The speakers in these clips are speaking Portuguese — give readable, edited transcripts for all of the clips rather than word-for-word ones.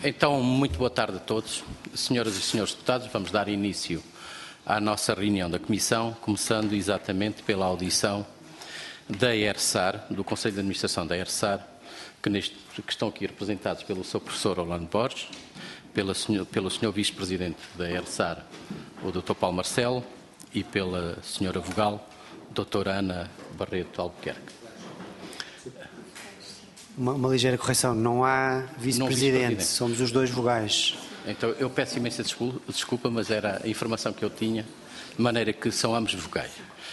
Então, muito boa tarde a todos. Senhoras e senhores deputados, vamos dar início à nossa reunião da Comissão, começando exatamente pela audição da ERSAR, do Conselho de Administração da ERSAR, que estão aqui representados pelo Sr. Professor Orlando Borges, pelo Sr. Vice-Presidente da ERSAR, o Dr. Paulo Marcelo, e pela Sra. Vogal, Dra. Ana Barreto Albuquerque. Uma ligeira correção, não há vice-presidente, somos os dois vogais. Então, eu peço imensa desculpa, mas era a informação que eu tinha, de maneira que são ambos vogais.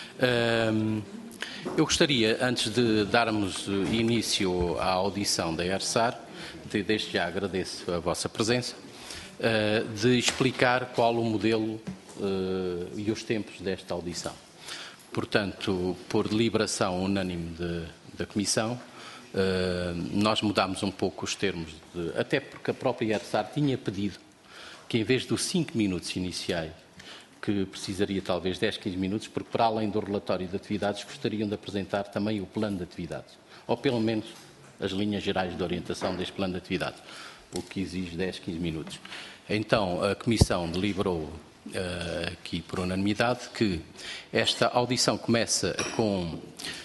Eu gostaria, antes de darmos início à audição da ERSAR, desde já agradeço a vossa presença, de explicar qual o modelo e os tempos desta audição. Portanto, por deliberação unânime da Comissão, nós mudámos um pouco os termos, até porque a própria ERSAR tinha pedido que, em vez dos 5 minutos iniciais, que precisaria talvez 10, 15 minutos, porque para além do relatório de atividades, gostariam de apresentar também o plano de atividades, ou pelo menos as linhas gerais de orientação deste plano de atividades, o que exige 10, 15 minutos. Então, a Comissão deliberou aqui por unanimidade que esta audição começa com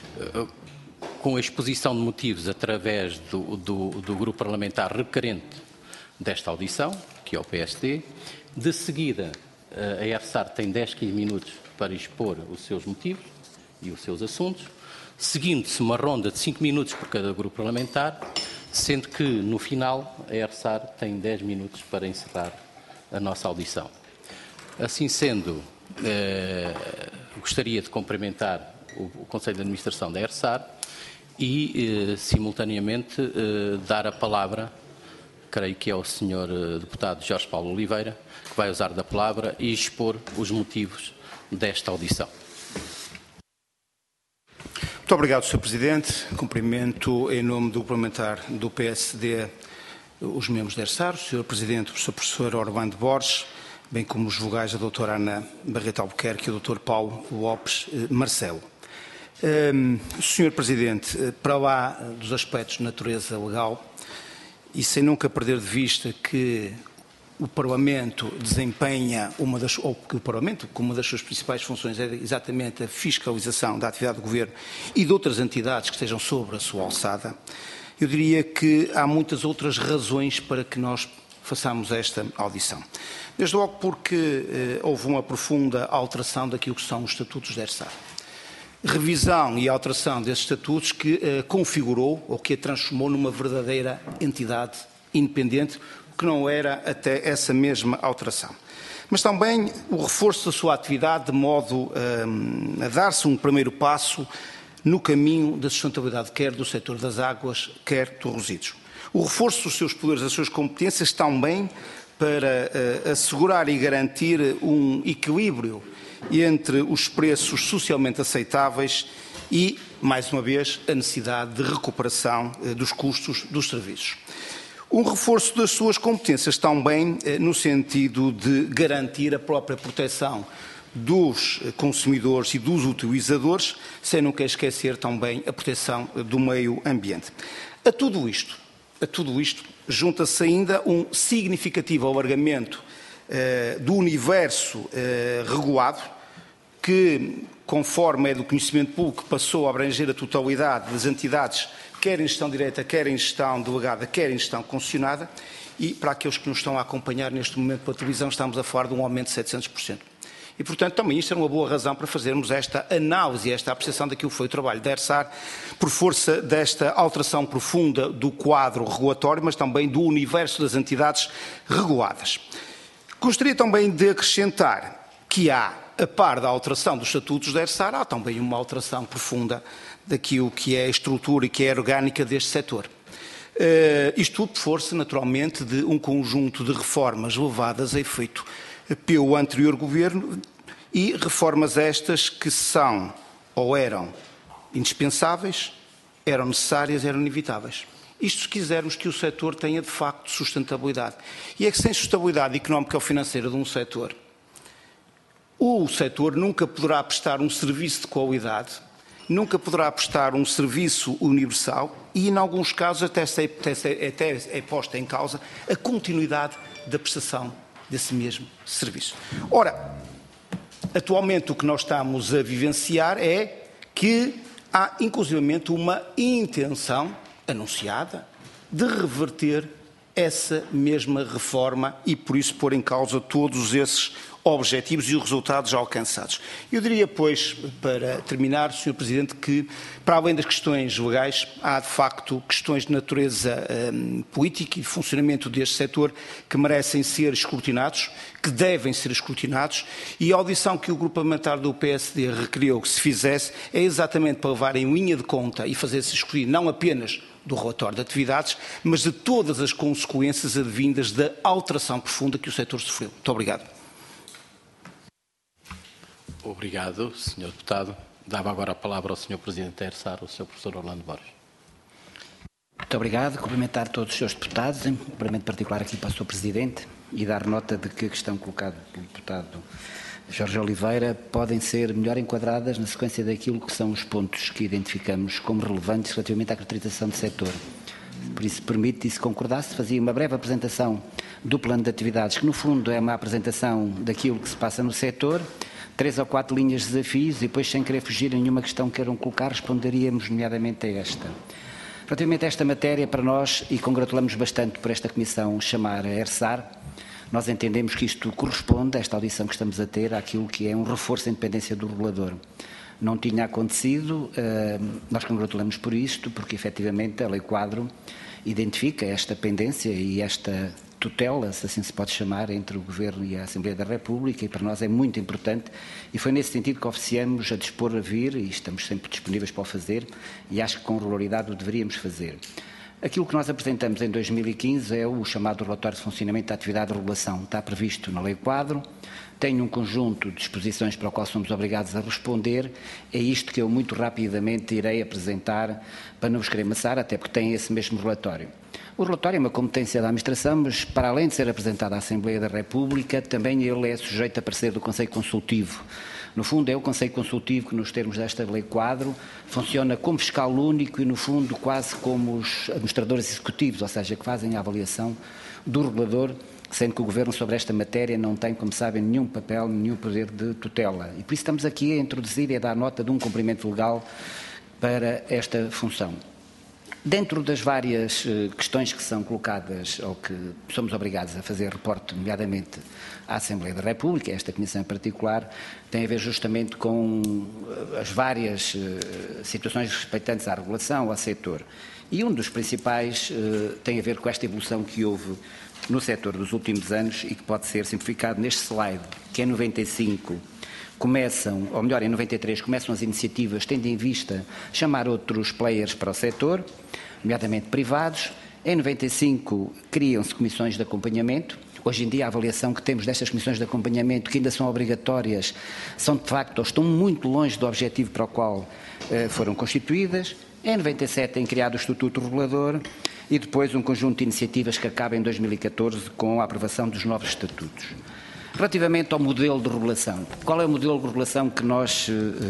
a exposição de motivos através do grupo parlamentar requerente desta audição, que é o PSD. De seguida, a ERSAR tem 10, 15 minutos para expor os seus motivos e os seus assuntos, seguindo-se uma ronda de 5 minutos por cada grupo parlamentar, sendo que, no final, a ERSAR tem 10 minutos para encerrar a nossa audição. Assim sendo, gostaria de cumprimentar o Conselho de Administração da ERSAR e, simultaneamente, dar a palavra, creio que é o Sr. Deputado Jorge Paulo Oliveira, que vai usar da palavra e expor os motivos desta audição. Muito obrigado, Sr. Presidente. Cumprimento, em nome do parlamentar do PSD, os membros da ERSAR, o Sr. Presidente, o Sr. Professor Orlando Borges, bem como os vogais, a Dra. Ana Barreto Albuquerque e o Dr. Paulo Lopes Marcelo. Sr. Presidente, para lá dos aspectos de natureza legal, e sem nunca perder de vista que o Parlamento desempenha que o Parlamento, como uma das suas principais funções, é exatamente a fiscalização da atividade do Governo e de outras entidades que estejam sobre a sua alçada, eu diria que há muitas outras razões para que nós façamos esta audição. Desde logo porque houve uma profunda alteração daquilo que são os estatutos da ERSAR. Revisão e alteração desses estatutos que configurou ou que a transformou numa verdadeira entidade independente, que não era até essa mesma alteração. Mas também o reforço da sua atividade de modo a dar-se um primeiro passo no caminho da sustentabilidade, quer do setor das águas, quer dos resíduos. O reforço dos seus poderes, das suas competências, também para assegurar e garantir um equilíbrio entre os preços socialmente aceitáveis e, mais uma vez, a necessidade de recuperação dos custos dos serviços. Um reforço das suas competências também no sentido de garantir a própria proteção dos consumidores e dos utilizadores, sem nunca esquecer também a proteção do meio ambiente. A tudo isto junta-se ainda um significativo alargamento do universo regulado, que, conforme é do conhecimento público, passou a abranger a totalidade das entidades, quer em gestão direta, quer em gestão delegada, quer em gestão concessionada, e para aqueles que nos estão a acompanhar neste momento pela televisão, estamos a falar de um aumento de 700%. E, portanto, também isto era uma boa razão para fazermos esta análise, esta apreciação daquilo que foi o trabalho da ERSAR, por força desta alteração profunda do quadro regulatório, mas também do universo das entidades reguladas. Gostaria também de acrescentar que há, a par da alteração dos estatutos da ERSAR, há também uma alteração profunda daquilo que é a estrutura e que é a orgânica deste setor. Isto tudo por força, naturalmente, de um conjunto de reformas levadas a efeito pelo anterior governo e reformas estas que são ou eram indispensáveis, eram necessárias, eram inevitáveis. Isto se quisermos que o setor tenha de facto sustentabilidade. E é que sem sustentabilidade económica ou financeira de um setor, o setor nunca poderá prestar um serviço de qualidade nunca poderá prestar um serviço universal e, em alguns casos, até é posta em causa a continuidade da prestação desse mesmo serviço. Ora, atualmente o que nós estamos a vivenciar é que há, inclusivamente, uma intenção anunciada de reverter essa mesma reforma e, por isso, pôr em causa todos esses objetivos e os resultados já alcançados. Eu diria, pois, para terminar, Sr. Presidente, que, para além das questões legais, há, de facto, questões de natureza política e de funcionamento deste setor que merecem ser escrutinados, que devem ser escrutinados, e a audição que o Grupo Parlamentar do PSD requeriu que se fizesse é exatamente para levar em linha de conta e fazer-se escrutínio não apenas do relatório de atividades, mas de todas as consequências advindas da alteração profunda que o setor sofreu. Muito obrigado. Obrigado, Sr. Deputado. Dava agora a palavra ao Sr. Presidente da ERSAR, o Sr. Professor Orlando Borges. Muito obrigado. Cumprimentar todos os seus deputados, em cumprimento particular aqui para o Sr. Presidente, e dar nota de que a questão colocada pelo deputado Jorge Oliveira podem ser melhor enquadradas na sequência daquilo que são os pontos que identificamos como relevantes relativamente à caracterização do setor. Por isso, permite, e se concordasse, fazia uma breve apresentação do plano de atividades, que no fundo é uma apresentação daquilo que se passa no setor, 3 ou 4 linhas de desafios, e depois, sem querer fugir a nenhuma questão que queiram colocar, responderíamos nomeadamente a esta. Relativamente a esta matéria, para nós, e congratulamos bastante por esta comissão chamar a ERSAR, nós entendemos que isto corresponde, esta audição que estamos a ter, àquilo que é um reforço da independência do regulador. Não tinha acontecido, nós congratulamos por isto, porque efetivamente a Lei Quadro identifica esta pendência e esta tutela, se assim se pode chamar, entre o Governo e a Assembleia da República, e para nós é muito importante, e foi nesse sentido que oferecemos a dispor a vir, e estamos sempre disponíveis para o fazer, e acho que com regularidade o deveríamos fazer. Aquilo que nós apresentamos em 2015 é o chamado relatório de funcionamento da atividade de regulação. Está previsto na Lei Quadro, tem um conjunto de disposições para o qual somos obrigados a responder. É isto que eu muito rapidamente irei apresentar para não vos querer amassar, até porque tem esse mesmo relatório. O relatório é uma competência da Administração, mas para além de ser apresentado à Assembleia da República, também ele é sujeito a parecer do Conselho Consultivo. No fundo, é o Conselho Consultivo que, nos termos desta Lei Quadro, funciona como fiscal único e, no fundo, quase como os administradores executivos, ou seja, que fazem a avaliação do regulador, sendo que o Governo sobre esta matéria não tem, como sabem, nenhum papel, nenhum poder de tutela. E por isso estamos aqui a introduzir e a dar nota de um cumprimento legal para esta função. Dentro das várias questões que são colocadas ou que somos obrigados a fazer reporte, nomeadamente à Assembleia da República, esta comissão em particular, tem a ver justamente com as várias situações respeitantes à regulação, ao setor. E um dos principais tem a ver com esta evolução que houve no setor dos últimos anos e que pode ser simplificado neste slide, que em 95 começam, ou melhor, em 93 começam as iniciativas tendo em vista chamar outros players para o setor, nomeadamente privados. Em 95 criam-se comissões de acompanhamento. Hoje em dia a avaliação que temos destas comissões de acompanhamento, que ainda são obrigatórias, são de facto, ou estão muito longe do objetivo para o qual foram constituídas. Em 97 tem criado o Estatuto Regulador e depois um conjunto de iniciativas que acaba em 2014 com a aprovação dos novos estatutos. Relativamente ao modelo de regulação, qual é o modelo de regulação que nós,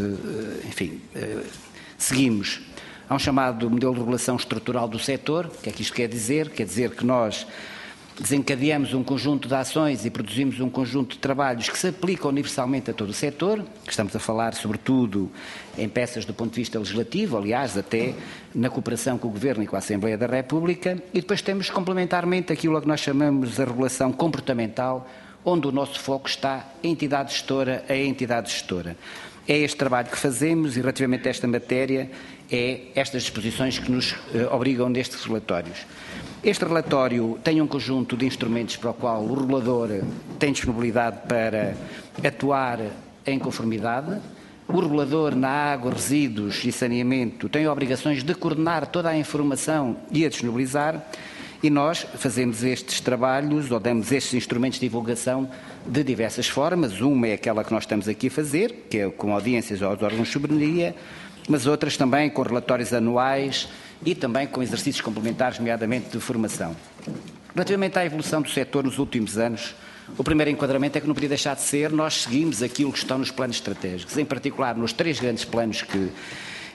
seguimos? Há um chamado modelo de regulação estrutural do setor. O que é que isto quer dizer? Quer dizer que nós desencadeamos um conjunto de ações e produzimos um conjunto de trabalhos que se aplicam universalmente a todo o setor, que estamos a falar sobretudo em peças do ponto de vista legislativo, aliás, até na cooperação com o Governo e com a Assembleia da República, e depois temos complementarmente aquilo a que nós chamamos de regulação comportamental, onde o nosso foco está a entidade gestora a entidade gestora. É este trabalho que fazemos e, relativamente a esta matéria, é estas disposições que nos obrigam nestes relatórios. Este relatório tem um conjunto de instrumentos para o qual o regulador tem disponibilidade para atuar em conformidade. O regulador na água, resíduos e saneamento tem obrigações de coordenar toda a informação e a disponibilizar. E nós fazemos estes trabalhos, ou damos estes instrumentos de divulgação de diversas formas. Uma é aquela que nós estamos aqui a fazer, que é com audiências aos órgãos de soberania, mas outras também com relatórios anuais e também com exercícios complementares, nomeadamente de formação. Relativamente à evolução do setor nos últimos anos, o primeiro enquadramento é que não podia deixar de ser, nós seguimos aquilo que estão nos planos estratégicos, em particular nos 3 grandes planos que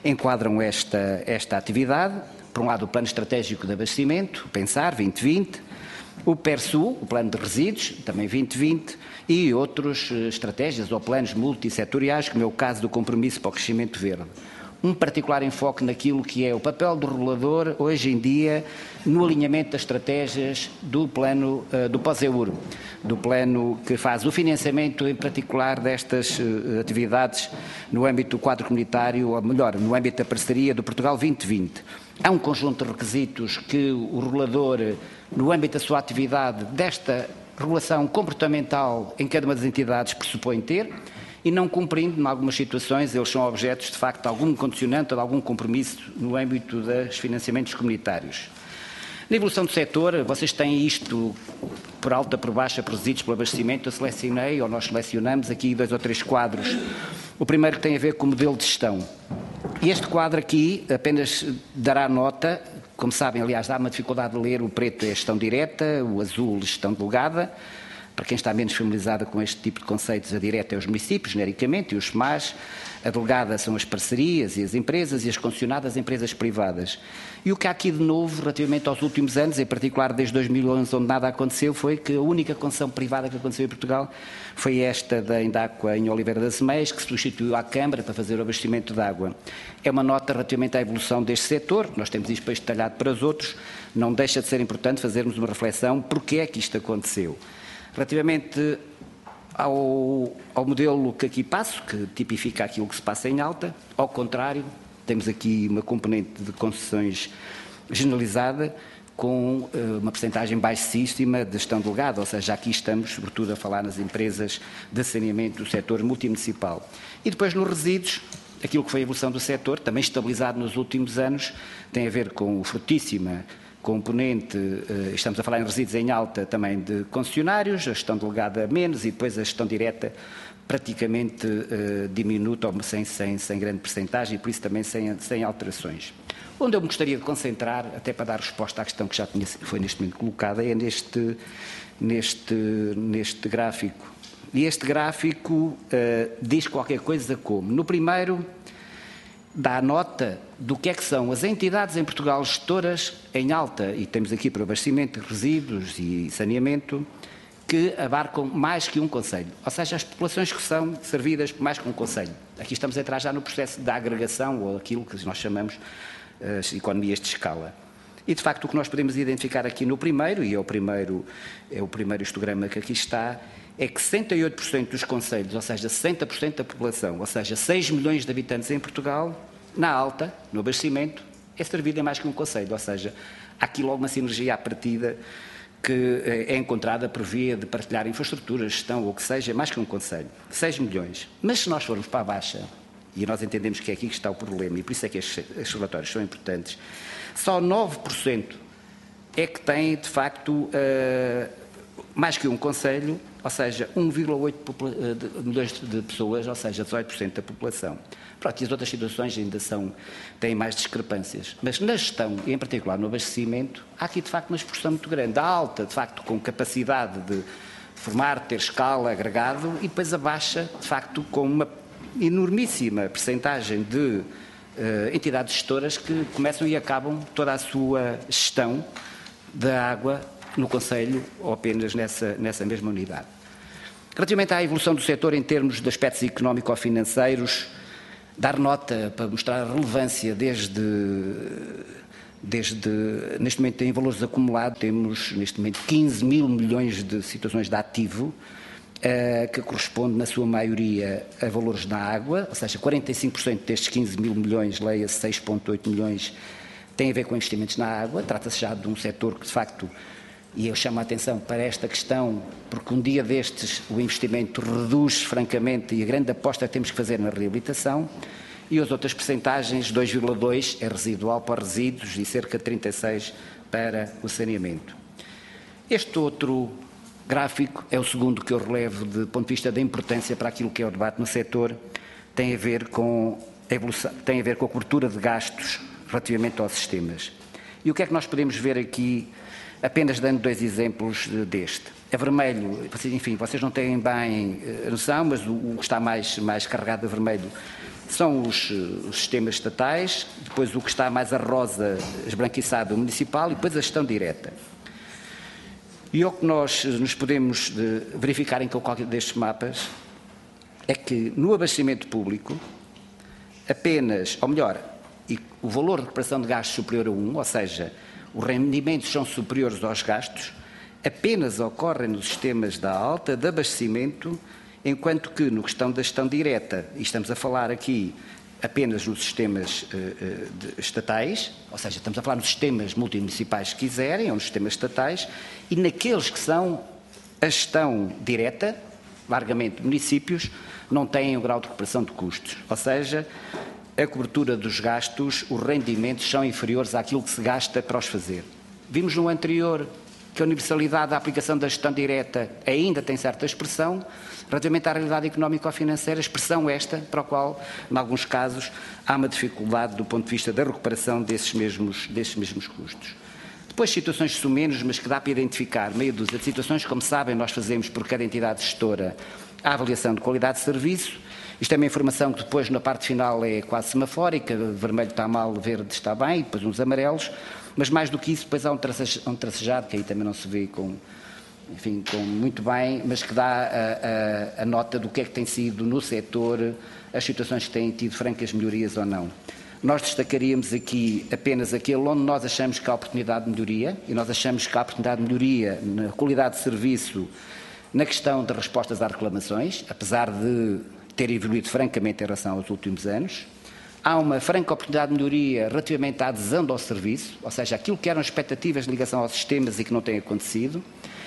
enquadram esta atividade. Por um lado, o Plano Estratégico de Abastecimento, o PENSAR 2020, o PERSU, o Plano de Resíduos, também 2020, e outras estratégias ou planos multissetoriais, como é o caso do Compromisso para o Crescimento Verde. Um particular enfoque naquilo que é o papel do regulador, hoje em dia, no alinhamento das estratégias do plano do pós-EUR, do plano que faz o financiamento, em particular, destas atividades no âmbito do quadro comunitário, ou melhor, no âmbito da parceria do Portugal 2020. Há um conjunto de requisitos que o regulador, no âmbito da sua atividade, desta regulação comportamental em cada uma das entidades, pressupõe ter, e não cumprindo, em algumas situações, eles são objetos, de facto, de algum condicionante ou de algum compromisso no âmbito dos financiamentos comunitários. Na evolução do setor, vocês têm isto por alta, por baixa, por resíduos, por abastecimento. Eu selecionei, ou nós selecionamos aqui 2 ou 3 quadros. O primeiro que tem a ver com o modelo de gestão. E este quadro aqui apenas dará nota, como sabem, aliás, dá uma dificuldade de ler, o preto é gestão direta, o azul gestão delegada. Para quem está menos familiarizado com este tipo de conceitos, a direta é os municípios, genericamente, e os SMAs. A delegada são as parcerias e as empresas, e as concessionadas, as empresas privadas. E o que há aqui de novo, relativamente aos últimos anos, em particular desde 2011, onde nada aconteceu, foi que a única concessão privada que aconteceu em Portugal foi esta da Indáqua em Oliveira das Meias, que substituiu à Câmara para fazer o abastecimento de água. É uma nota relativamente à evolução deste setor, nós temos isto depois detalhado para os outros, não deixa de ser importante fazermos uma reflexão porque é que isto aconteceu. Relativamente ao modelo que aqui passo, que tipifica aquilo que se passa em Alta, ao contrário, temos aqui uma componente de concessões generalizada com uma percentagem baixíssima de gestão delegada, ou seja, aqui estamos sobretudo a falar nas empresas de saneamento do setor multimunicipal. E depois nos resíduos, aquilo que foi a evolução do setor, também estabilizado nos últimos anos, tem a ver com o fortíssima componente, estamos a falar em resíduos em Alta também de concessionários, a gestão delegada menos e depois a gestão direta praticamente diminuta, ou sem grande percentagem e por isso também sem alterações. Onde eu me gostaria de concentrar, até para dar resposta à questão que já foi neste momento colocada, é neste gráfico. E este gráfico diz qualquer coisa como, no primeiro, dá nota do que é que são as entidades em Portugal gestoras em Alta, e temos aqui para abastecimento de resíduos e saneamento, que abarcam mais que um concelho, ou seja, as populações que são servidas por mais que um concelho. Aqui estamos a entrar já no processo da agregação, ou aquilo que nós chamamos as economias de escala. E, de facto, o que nós podemos identificar aqui no primeiro, e é o primeiro histograma que aqui está, é que 68% dos concelhos, ou seja, 60% da população, ou seja, 6 milhões de habitantes em Portugal, na Alta, no abastecimento, é servido em mais que um concelho, ou seja, há aqui logo uma sinergia à partida que é encontrada por via de partilhar infraestrutura, gestão ou o que seja, mais que um concelho. 6 milhões. Mas se nós formos para a baixa, e nós entendemos que é aqui que está o problema, e por isso é que estes relatórios são importantes, só 9% é que tem, de facto, mais que um concelho, ou seja, 1,8 milhões de pessoas, ou seja, 18% da população. Pronto, e as outras situações ainda têm mais discrepâncias. Mas na gestão, e em particular no abastecimento, há aqui de facto uma expressão muito grande. A Alta, de facto, com capacidade de formar, ter escala, agregado, e depois a baixa, de facto, com uma enormíssima percentagem de entidades gestoras que começam e acabam toda a sua gestão da água no concelho ou apenas nessa mesma unidade. Relativamente à evolução do setor em termos de aspectos económico-financeiros, dar nota para mostrar a relevância desde neste momento em valores acumulados, temos neste momento 15 mil milhões de situações de ativo, que corresponde na sua maioria a valores na água, ou seja, 45% destes 15 mil milhões, leia-se 6,8 milhões, tem a ver com investimentos na água. Trata-se já de um setor que de facto, e eu chamo a atenção para esta questão, porque um dia destes o investimento reduz francamente e a grande aposta que temos que fazer na reabilitação, e as outras percentagens, 2,2 é residual para resíduos e cerca de 36 para o saneamento. Este outro gráfico é o segundo que eu relevo do ponto de vista da importância para aquilo que é o debate no setor, tem a ver com a evolução, tem a ver com a cobertura de gastos relativamente aos sistemas. E o que é que nós podemos ver aqui, apenas dando 2 exemplos deste. A vermelho, enfim, vocês não têm bem a noção, mas o que está mais carregado a vermelho são os sistemas estatais, depois o que está mais a rosa esbranquiçado, o municipal, e depois a gestão direta. E o que nós nos podemos verificar em qualquer destes mapas é que no abastecimento público, apenas, ou melhor, o valor de recuperação de gastos superior a 1, ou seja, os rendimentos são superiores aos gastos, apenas ocorrem nos sistemas da alta de abastecimento, enquanto que no questão da gestão direta, e estamos a falar aqui apenas nos sistemas estatais, ou seja, estamos a falar nos sistemas multimunicipais se quiserem, ou nos sistemas estatais, e naqueles que são a gestão direta, largamente municípios, não têm um grau de recuperação de custos, ou seja, a cobertura dos gastos, os rendimentos são inferiores àquilo que se gasta para os fazer. Vimos no anterior que a universalidade da aplicação da gestão direta ainda tem certa expressão, relativamente à realidade económico-financeira, expressão esta para a qual, em alguns casos, há uma dificuldade do ponto de vista da recuperação desses mesmos custos. Depois, situações sumenos, mas que dá para identificar, meia dúzia de situações, como sabem, nós fazemos por cada entidade gestora a avaliação de qualidade de serviço. Isto é uma informação que depois, na parte final, é quase semafórica, vermelho está mal, verde está bem, e depois uns amarelos, mas mais do que isso, depois há um tracejado, que aí também não se vê com muito bem, mas que dá a nota do que é que tem sido no setor, as situações que têm tido francas melhorias ou não. Nós destacaríamos aqui apenas aquele onde nós achamos que há oportunidade de melhoria, e nós achamos que há oportunidade de melhoria na qualidade de serviço, na questão de respostas às reclamações, apesar de ter evoluído francamente em relação aos últimos anos. Há uma franca oportunidade de melhoria relativamente à adesão ao serviço, ou seja, aquilo que eram expectativas de ligação aos sistemas e que não tem acontecido.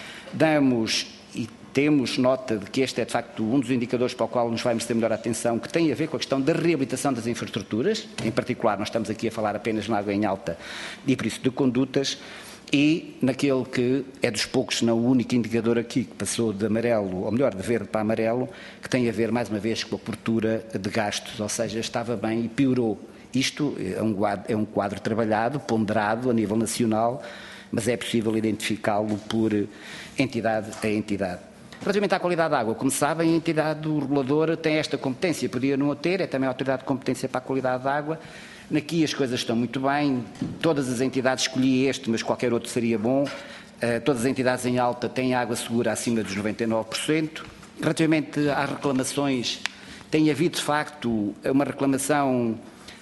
Damos e temos nota de que este é, de facto, um dos indicadores para o qual nos vai merecer melhor atenção, que tem a ver com a questão da reabilitação das infraestruturas. Em particular, nós estamos aqui a falar apenas na água em alta e, por isso, de condutas. E naquele que é dos poucos, se não o único indicador aqui que passou de amarelo, ou melhor, de verde para amarelo, que tem a ver, mais uma vez, com a cobertura de gastos, ou seja, estava bem e piorou. Isto é um quadro trabalhado, ponderado a nível nacional, mas é possível identificá-lo por entidade a entidade. Relativamente à qualidade da água, como sabem, a entidade do regulador tem esta competência, podia não a ter, é também a autoridade de competência para a qualidade da água. Aqui as coisas estão muito bem, todas as entidades, escolhi este, mas qualquer outro seria bom, todas as entidades em alta têm água segura acima dos 99%. Relativamente às reclamações, tem havido de facto uma reclamação,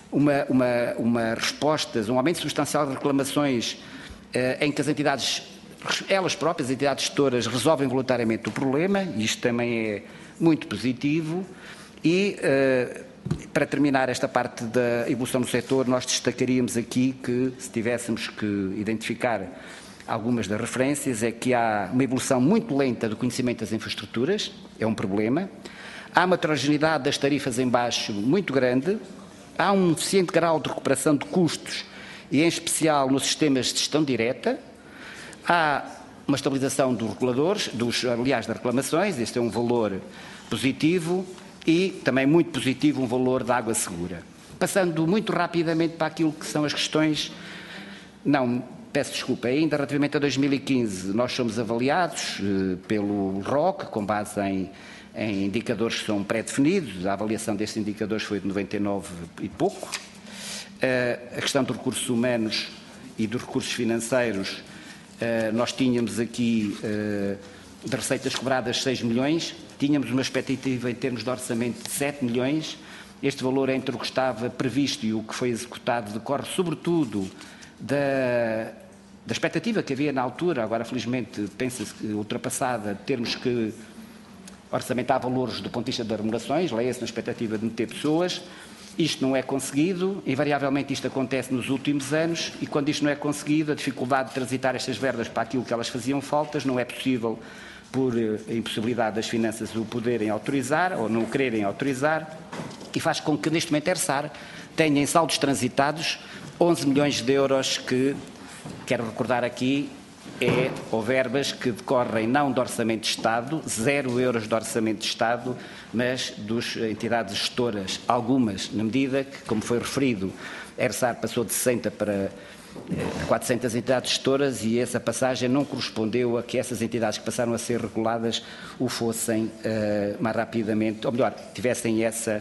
uma resposta, um aumento substancial de reclamações em que as entidades, elas próprias, as entidades gestoras, resolvem voluntariamente o problema, e isto também é muito positivo. E para terminar esta parte da evolução do setor, nós destacaríamos aqui que, se tivéssemos que identificar algumas das referências, é que há uma evolução muito lenta do conhecimento das infraestruturas, é um problema. Há uma heterogeneidade das tarifas em baixo muito grande. Há um deficiente grau de recuperação de custos, e em especial nos sistemas de gestão direta. Há uma estabilização dos reguladores, das reclamações, este é um valor positivo. E também muito positivo um valor de água segura. Passando muito rapidamente para aquilo que são as questões, peço desculpa, ainda relativamente a 2015 nós somos avaliados pelo ROC, com base em indicadores que são pré-definidos, a avaliação destes indicadores foi de 99 e pouco. A questão dos recursos humanos e dos recursos financeiros, nós tínhamos aqui de receitas cobradas 6 milhões, tínhamos uma expectativa em termos de orçamento de 7 milhões, este valor entre o que estava previsto e o que foi executado decorre sobretudo da expectativa que havia na altura, agora felizmente pensa-se que ultrapassada, de termos que orçamentar valores do ponto de vista das remunerações, leia-se na expectativa de meter pessoas. Isto não é conseguido, invariavelmente isto acontece nos últimos anos, e quando isto não é conseguido, a dificuldade de transitar estas verbas para aquilo que elas faziam faltas, não é possível por impossibilidade das finanças o poderem autorizar ou não o quererem autorizar, e faz com que neste momento a ERSAR tenha em saldos transitados 11 milhões de euros que, quero recordar aqui, ou verbas que decorrem não do Orçamento de Estado, 0 euros de Orçamento de Estado, mas das entidades gestoras, algumas, na medida que, como foi referido, a ERSAR passou de 60 para 400 entidades gestoras, e essa passagem não correspondeu a que essas entidades que passaram a ser reguladas o fossem mais rapidamente, ou melhor, tivessem essa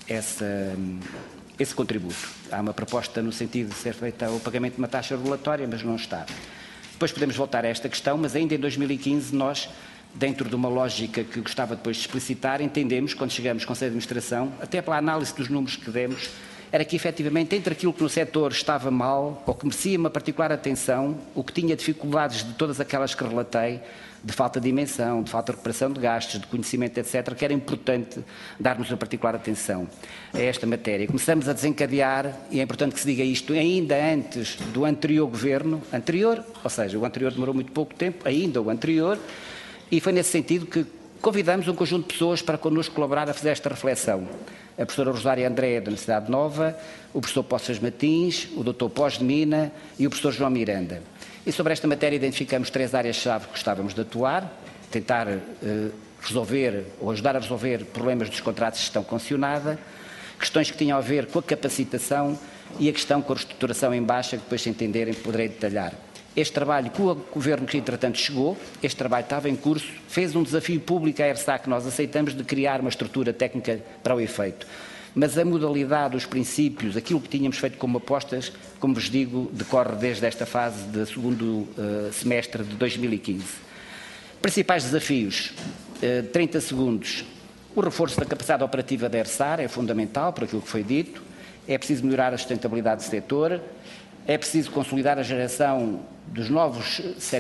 esse contributo. Há uma proposta no sentido de ser feita o pagamento de uma taxa regulatória, mas não está. Depois podemos voltar a esta questão, mas ainda em 2015 nós, dentro de uma lógica que gostava depois de explicitar, entendemos, quando chegamos ao Conselho de Administração, até pela análise dos números que demos, era que efetivamente entre aquilo que no setor estava mal, ou que merecia uma particular atenção, o que tinha dificuldades de todas aquelas que relatei, de falta de dimensão, de falta de recuperação de gastos, de conhecimento, etc., que era importante darmos uma particular atenção a esta matéria. Começamos a desencadear, e é importante que se diga isto, ainda antes do anterior governo, ou seja, o anterior demorou muito pouco tempo, ainda o anterior, e foi nesse sentido que convidamos um conjunto de pessoas para connosco colaborar a fazer esta reflexão. A professora Rosária André, da Universidade Nova, o professor Poças Martins, o doutor Pós de Mina e o professor João Miranda. E sobre esta matéria identificamos 3 áreas-chave que gostávamos de atuar, tentar resolver ou ajudar a resolver problemas dos contratos de gestão concessionada, questões que tinham a ver com a capacitação e a questão com a reestruturação em baixa, que depois, se entenderem, poderei detalhar. Este trabalho que o Governo que, entretanto, chegou, este trabalho estava em curso, fez um desafio público à ERSA que nós aceitamos de criar uma estrutura técnica para o efeito. Mas a modalidade, os princípios, aquilo que tínhamos feito como apostas, como vos digo, decorre desde esta fase do segundo semestre de 2015. Principais desafios, 30 segundos. O reforço da capacidade operativa da ERSAR é fundamental, por aquilo que foi dito. É preciso melhorar a sustentabilidade do setor. É preciso consolidar a geração dos novos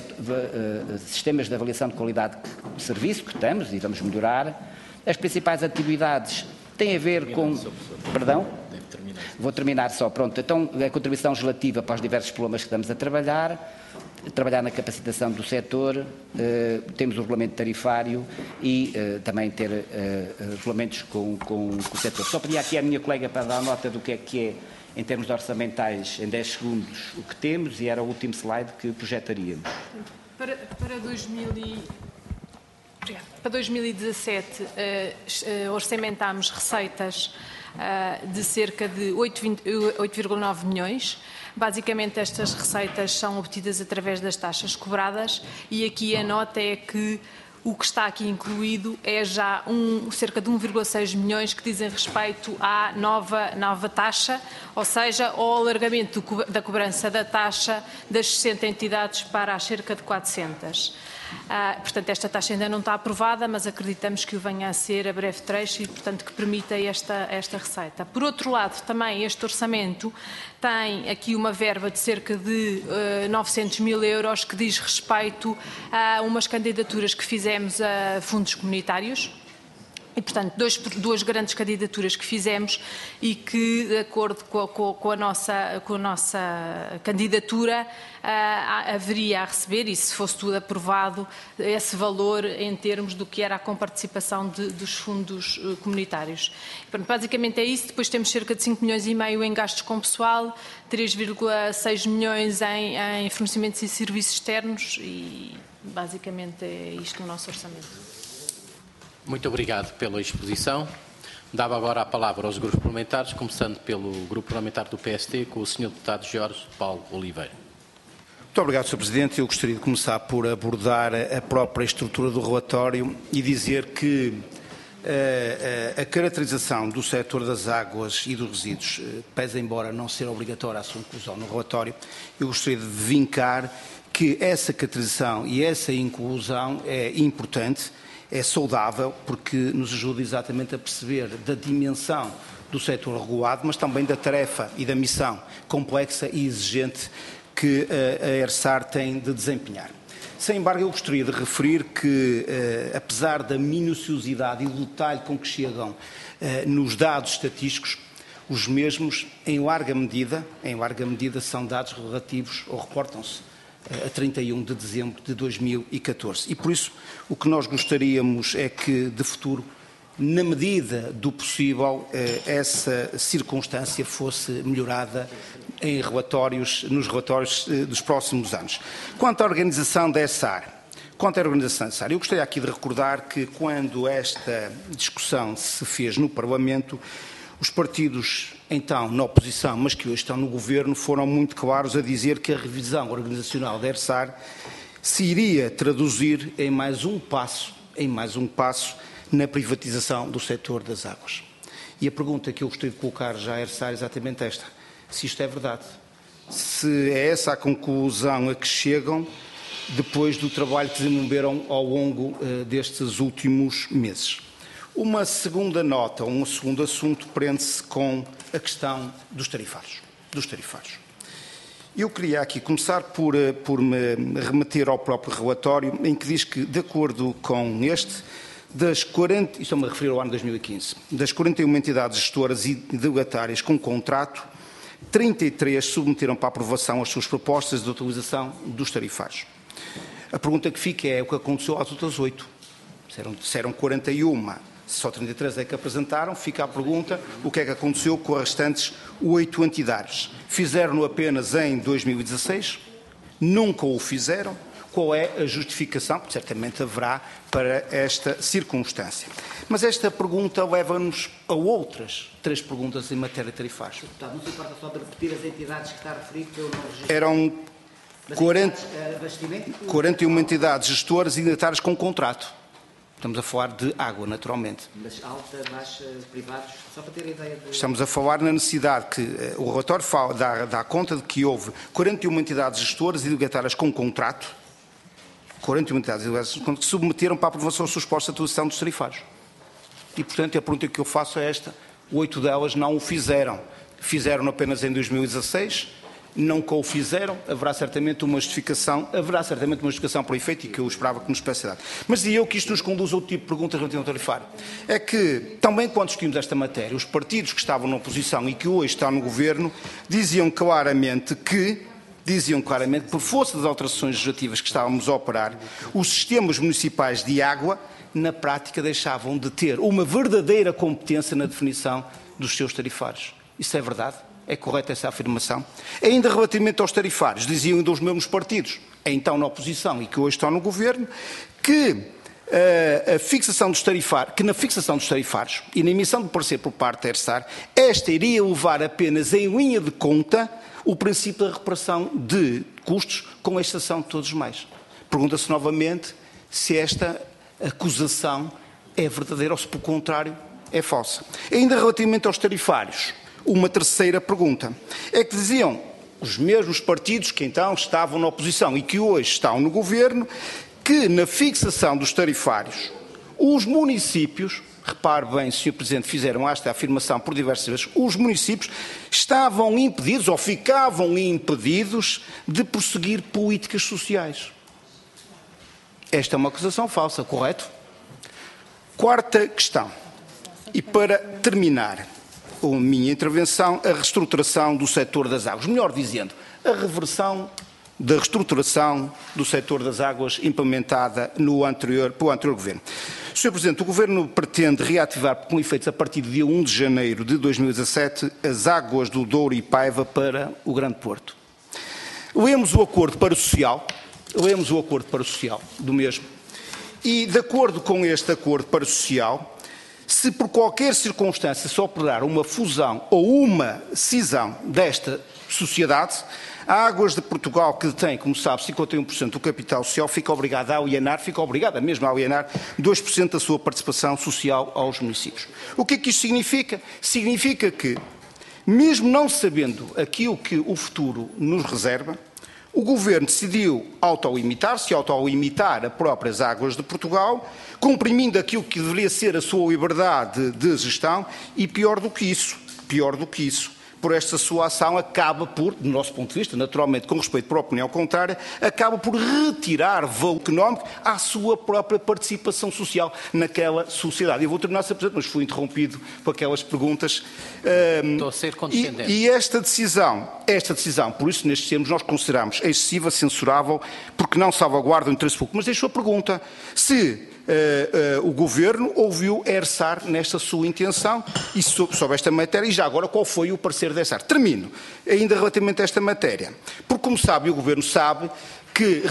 sistemas de avaliação de qualidade de serviço que estamos e vamos melhorar. As principais atividades têm a ver com... Perdão? Vou terminar só. Pronto. Então, a contribuição legislativa para os diversos problemas que estamos a trabalhar na capacitação do setor, temos o regulamento tarifário e também ter regulamentos com o setor. Só pedi aqui à minha colega para dar nota do que é, em termos orçamentais, em 10 segundos, o que temos, e era o último slide que projetaríamos. Para 2017, orçamentámos receitas de cerca de 8,9 milhões. Basicamente, estas receitas são obtidas através das taxas cobradas e aqui a nota é que o que está aqui incluído é já cerca de 1,6 milhões que dizem respeito à nova taxa, ou seja, ao alargamento da cobrança da taxa das 60 entidades para as cerca de 400. Portanto, esta taxa ainda não está aprovada, mas acreditamos que o venha a ser a breve trecho e, portanto, que permita esta receita. Por outro lado, também este orçamento tem aqui uma verba de cerca de 900 mil euros que diz respeito a umas candidaturas que fizemos a fundos comunitários. E, portanto, duas grandes candidaturas que fizemos e que, de acordo com a nossa candidatura, haveria a receber, e se fosse tudo aprovado, esse valor em termos do que era a comparticipação dos fundos comunitários. Portanto, basicamente é isso. Depois temos cerca de 5 milhões e meio em gastos com pessoal, 3,6 milhões em fornecimentos e serviços externos e, basicamente, é isto o nosso orçamento. Muito obrigado pela exposição. Dava agora a palavra aos grupos parlamentares, começando pelo Grupo Parlamentar do PST, com o Sr. Deputado Jorge Paulo Oliveira. Muito obrigado, Sr. Presidente. Eu gostaria de começar por abordar a própria estrutura do relatório e dizer que a caracterização do setor das águas e dos resíduos, pese embora não ser obrigatória a sua inclusão no relatório, eu gostaria de vincar que essa caracterização e essa inclusão é importante, é saudável, porque nos ajuda exatamente a perceber da dimensão do setor regulado, mas também da tarefa e da missão complexa e exigente que a ERSAR tem de desempenhar. Sem embargo, eu gostaria de referir que, apesar da minuciosidade e do detalhe com que chegam nos dados estatísticos, os mesmos, em larga medida, são dados relativos ou reportam-se a 31 de dezembro de 2014. E por isso o que nós gostaríamos é que de futuro, na medida do possível, essa circunstância fosse melhorada nos relatórios dos próximos anos. Quanto à organização da ERSAR, eu gostaria aqui de recordar que quando esta discussão se fez no Parlamento, os partidos, então, na oposição, mas que hoje estão no governo, foram muito claros a dizer que a revisão organizacional da ERSAR se iria traduzir em mais um passo na privatização do setor das águas. E a pergunta que eu gostaria de colocar já a ERSAR é exatamente esta. Se isto é verdade. Se é essa a conclusão a que chegam depois do trabalho que desenvolveram ao longo destes últimos meses. Uma segunda nota, um segundo assunto prende-se com a questão dos tarifários. Eu queria aqui começar por me remeter ao próprio relatório, em que diz que, de acordo com estou-me a referir ao ano 2015, das 41 entidades gestoras e delegatárias com contrato, 33 submeteram para aprovação as suas propostas de utilização dos tarifários. A pergunta que fica é o que aconteceu às outras 8. Se eram 41, só 33 é que apresentaram, fica a pergunta o que é que aconteceu com as restantes 8 entidades. Fizeram-no apenas em 2016, nunca o fizeram. Qual é a justificação? Porque certamente haverá para esta circunstância. Mas esta pergunta leva-nos a outras 3 perguntas em matéria de tarifários. Deputado, não se importa só de repetir as entidades que está a referir, que eu não registrei. Eram 41 entidades gestoras e delegatárias com contrato. Estamos a falar de água, naturalmente. Mas alta, baixa, privados, só para ter a ideia de... Estamos a falar na necessidade que o relatório dá conta de que houve 41 entidades gestoras e delegatárias com contrato, 41 entidades que submeteram para a aprovação os seus postos de atuação dos tarifários. E, portanto, a pergunta que eu faço é esta. 8 delas não o fizeram. Fizeram apenas em 2016, nunca o fizeram. Haverá certamente uma justificação para o efeito e que eu esperava que nos pudesse dar. Mas dizia eu que isto nos conduz a outro tipo de perguntas relativamente ao tarifário. É que, também quando discutimos esta matéria, os partidos que estavam na oposição e que hoje estão no governo, diziam claramente que, por força das alterações legislativas que estávamos a operar, os sistemas municipais de água, na prática, deixavam de ter uma verdadeira competência na definição dos seus tarifários. Isso é verdade? É correta essa afirmação? Ainda relativamente aos tarifários, diziam ainda os mesmos partidos, então na oposição e que hoje estão no governo, que na fixação dos tarifários e na emissão de parecer por parte da ERSAR, esta iria levar apenas em linha de conta o princípio da reparação de custos com a exceção de todos os mais. Pergunta-se novamente se esta acusação é verdadeira ou se, pelo contrário, é falsa. Ainda relativamente aos tarifários, uma terceira pergunta. É que diziam os mesmos partidos que então estavam na oposição e que hoje estão no governo, que na fixação dos tarifários, os municípios, repare bem, Sr. Presidente, fizeram esta afirmação por diversas vezes, os municípios estavam impedidos ou ficavam impedidos de prosseguir políticas sociais. Esta é uma acusação falsa, correto? Quarta questão. E para terminar a minha intervenção, a reestruturação do setor das águas. Melhor dizendo, a reversão da reestruturação do setor das águas implementada pelo anterior governo. Sr. Presidente, o Governo pretende reativar com efeitos a partir do dia 1 de janeiro de 2017 as águas do Douro e Paiva para o Grande Porto. Lemos o acordo para o social do mesmo e, de acordo com este acordo para o social, se por qualquer circunstância se operar uma fusão ou uma cisão desta sociedade, a Águas de Portugal, que detém, como sabe, 51% do capital social, fica obrigada mesmo a alienar 2% da sua participação social aos municípios. O que é que isto significa? Significa que, mesmo não sabendo aquilo que o futuro nos reserva, o Governo decidiu autolimitar as próprias Águas de Portugal, comprimindo aquilo que deveria ser a sua liberdade de gestão e, pior do que isso, por esta sua ação, acaba por, do nosso ponto de vista, naturalmente com respeito por opinião contrária, acaba por retirar valor económico à sua própria participação social naquela sociedade. Eu vou terminar, Sr. Presidente, mas fui interrompido por aquelas perguntas. Estou a ser condescendente. E esta decisão, por isso, nestes termos, nós consideramos excessiva, censurável, porque não salvaguarda o interesse público. Mas deixo a pergunta, se o Governo ouviu a ERSAR nesta sua intenção e sobre esta matéria, e já agora qual foi o parecer da ERSAR. Termino, ainda relativamente a esta matéria, porque como sabe, o Governo sabe que,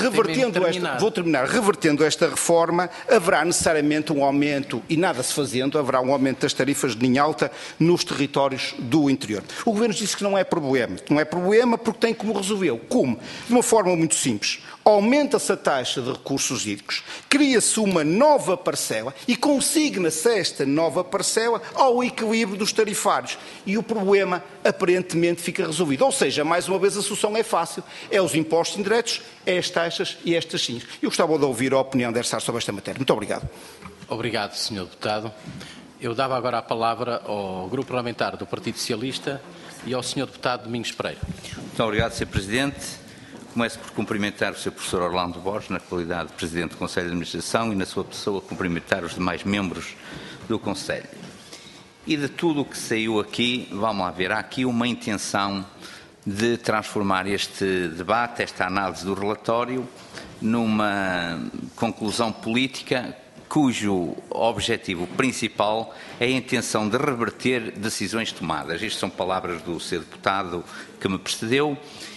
revertendo esta reforma, haverá necessariamente um aumento, e nada se fazendo, haverá um aumento das tarifas de linha alta nos territórios do interior. O Governo disse que não é problema. Não é problema porque tem como resolveu. Como? De uma forma muito simples. Aumenta-se a taxa de recursos hídricos, cria-se uma nova parcela e consigna-se esta nova parcela ao equilíbrio dos tarifários. E o problema, aparentemente, fica resolvido. Ou seja, mais uma vez, a solução é fácil. É os impostos indiretos, é as taxas e estas sim. Eu gostava de ouvir a opinião de Ersar sobre esta matéria. Muito obrigado. Obrigado, Sr. Deputado. Eu dava agora a palavra ao Grupo Parlamentar do Partido Socialista e ao Sr. Deputado Domingos Pereira. Muito obrigado, Sr. Presidente. Começo por cumprimentar o Sr. Professor Orlando Borges, na qualidade de Presidente do Conselho de Administração, e na sua pessoa cumprimentar os demais membros do Conselho. E de tudo o que saiu aqui, vamos lá ver, há aqui uma intenção de transformar este debate, esta análise do relatório, numa conclusão política cujo objetivo principal é a intenção de reverter decisões tomadas. Isto são palavras do Sr. Deputado que me precedeu.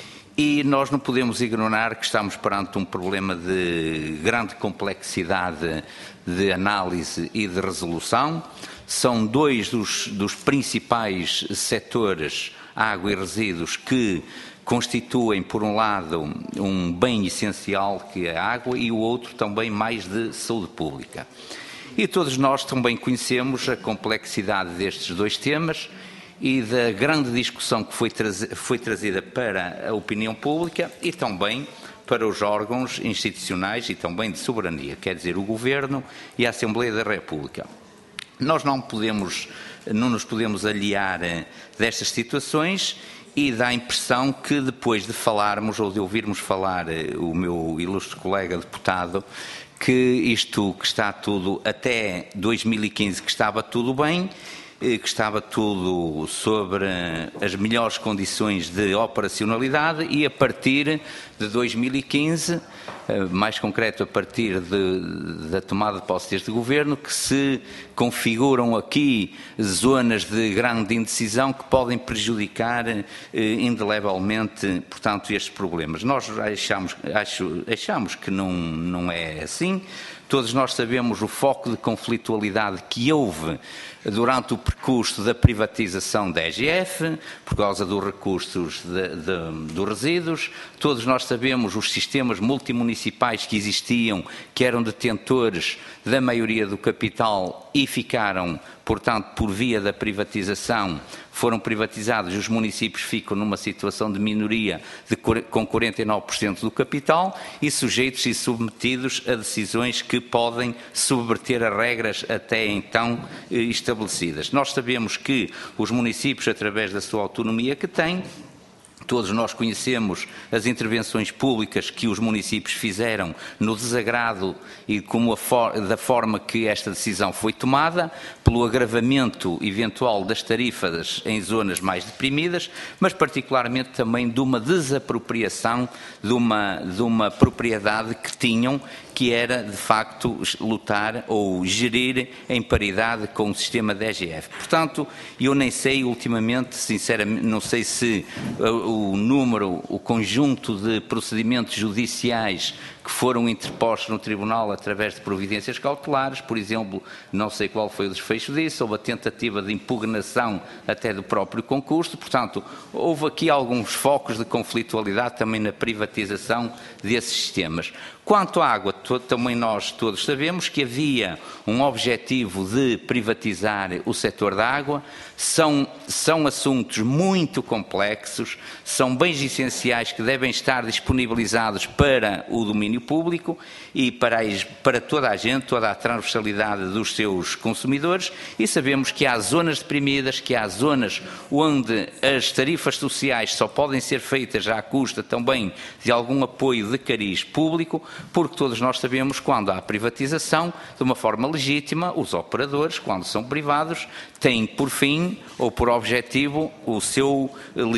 E nós não podemos ignorar que estamos perante um problema de grande complexidade de análise e de resolução. São dois dos principais setores, água e resíduos, que constituem, por um lado, um bem essencial que é a água e o outro também mais de saúde pública. E todos nós também conhecemos a complexidade destes dois temas e da grande discussão que foi trazida para a opinião pública e também para os órgãos institucionais e também de soberania, quer dizer, o Governo e a Assembleia da República. Nós não nos podemos aliar destas situações e dá a impressão que depois de falarmos ou de ouvirmos falar o meu ilustre colega deputado, que isto que está tudo até 2015 que estava tudo bem, que estava tudo sobre as melhores condições de operacionalidade e a partir de 2015, mais concreto a partir da tomada de posse deste Governo, que se configuram aqui zonas de grande indecisão que podem prejudicar indelevelmente, portanto, estes problemas. Nós achamos que não é assim. Todos nós sabemos o foco de conflitualidade que houve durante o percurso da privatização da EGF, por causa dos recursos dos resíduos. Todos nós sabemos os sistemas multimunicipais que existiam, que eram detentores da maioria do capital e ficaram, portanto, por via da privatização, foram privatizados e os municípios ficam numa situação de minoria com 49% do capital e sujeitos e submetidos a decisões que podem subverter as regras até então estabelecidas. Nós sabemos que os municípios, através da sua autonomia que têm, todos nós conhecemos as intervenções públicas que os municípios fizeram no desagrado e da forma que esta decisão foi tomada, pelo agravamento eventual das tarifas em zonas mais deprimidas, mas particularmente também de uma desapropriação de uma propriedade que tinham, que era, de facto, lutar ou gerir em paridade com o sistema da EGF. Portanto, eu nem sei, ultimamente, sinceramente, não sei se o conjunto de procedimentos judiciais que foram interpostos no Tribunal através de providências cautelares, por exemplo, não sei qual foi o desfecho disso, houve a tentativa de impugnação até do próprio concurso, portanto, houve aqui alguns focos de conflitualidade também na privatização desses sistemas. Quanto à água, também nós todos sabemos que havia um objetivo de privatizar o setor da água, são assuntos muito complexos, são bens essenciais que devem estar disponibilizados para o domínio público e para toda a gente, toda a transversalidade dos seus consumidores, e sabemos que há zonas deprimidas, que há zonas onde as tarifas sociais só podem ser feitas à custa também de algum apoio de cariz público, porque todos nós sabemos que quando há privatização, de uma forma legítima, os operadores, quando são privados, têm por fim ou por objetivo a sua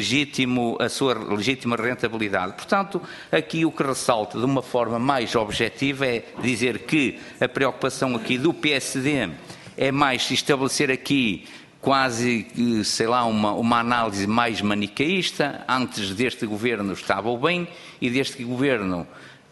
legítima rentabilidade. Portanto, aqui o que ressalta de uma forma mais objetiva é dizer que a preocupação aqui do PSD é mais estabelecer aqui quase, sei lá, uma análise mais manicaísta. Antes deste governo estava bem e deste governo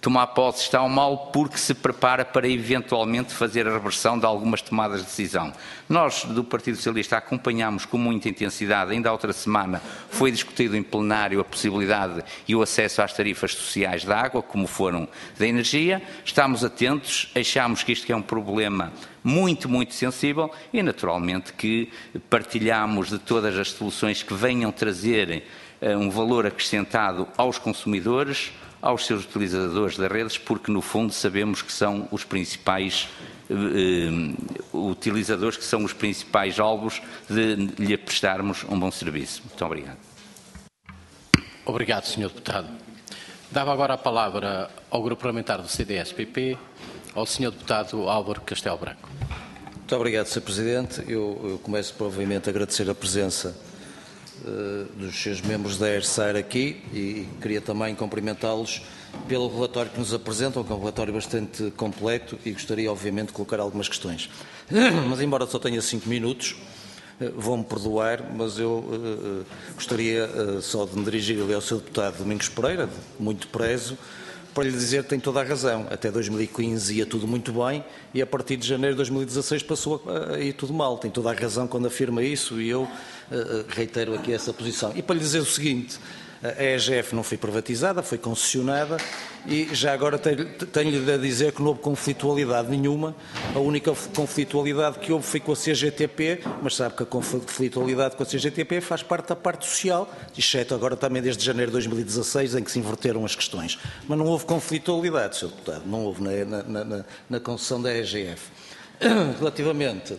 tomar posse está ao mal porque se prepara para eventualmente fazer a reversão de algumas tomadas de decisão. Nós, do Partido Socialista, acompanhamos com muita intensidade, ainda outra semana foi discutido em plenário a possibilidade e o acesso às tarifas sociais da água, como foram da energia. Estamos atentos, achamos que isto é um problema muito, muito sensível e, naturalmente, que partilhamos de todas as soluções que venham trazer um valor acrescentado aos consumidores, aos seus utilizadores das redes, porque, no fundo, sabemos que são os principais utilizadores, que são os principais alvos de lhe prestarmos um bom serviço. Muito obrigado. Obrigado, Sr. Deputado. Dava agora a palavra ao Grupo Parlamentar do CDS-PP, ao Sr. Deputado Álvaro Castelo Branco. Muito obrigado, Sr. Presidente. Eu começo, provavelmente, a agradecer a presença dos seus membros da ERSAR aqui e queria também cumprimentá-los pelo relatório que nos apresentam, que é um relatório bastante completo e gostaria, obviamente, de colocar algumas questões. Mas, embora só tenha 5 minutos, vão-me perdoar, mas eu gostaria só de me dirigir ali ao Sr. Deputado Domingos Pereira, muito prezo, para lhe dizer que tem toda a razão. Até 2015 ia tudo muito bem e a partir de janeiro de 2016 passou a ir tudo mal. Tem toda a razão quando afirma isso e eu reitero aqui essa posição. E para lhe dizer o seguinte, a EGF não foi privatizada, foi concessionada e já agora tenho-lhe a dizer que não houve conflitualidade nenhuma. A única conflitualidade que houve foi com a CGTP, mas sabe que a conflitualidade com a CGTP faz parte da parte social, exceto agora também desde janeiro de 2016, em que se inverteram as questões. Mas não houve conflitualidade, Sr. Deputado, não houve na concessão da EGF. Relativamente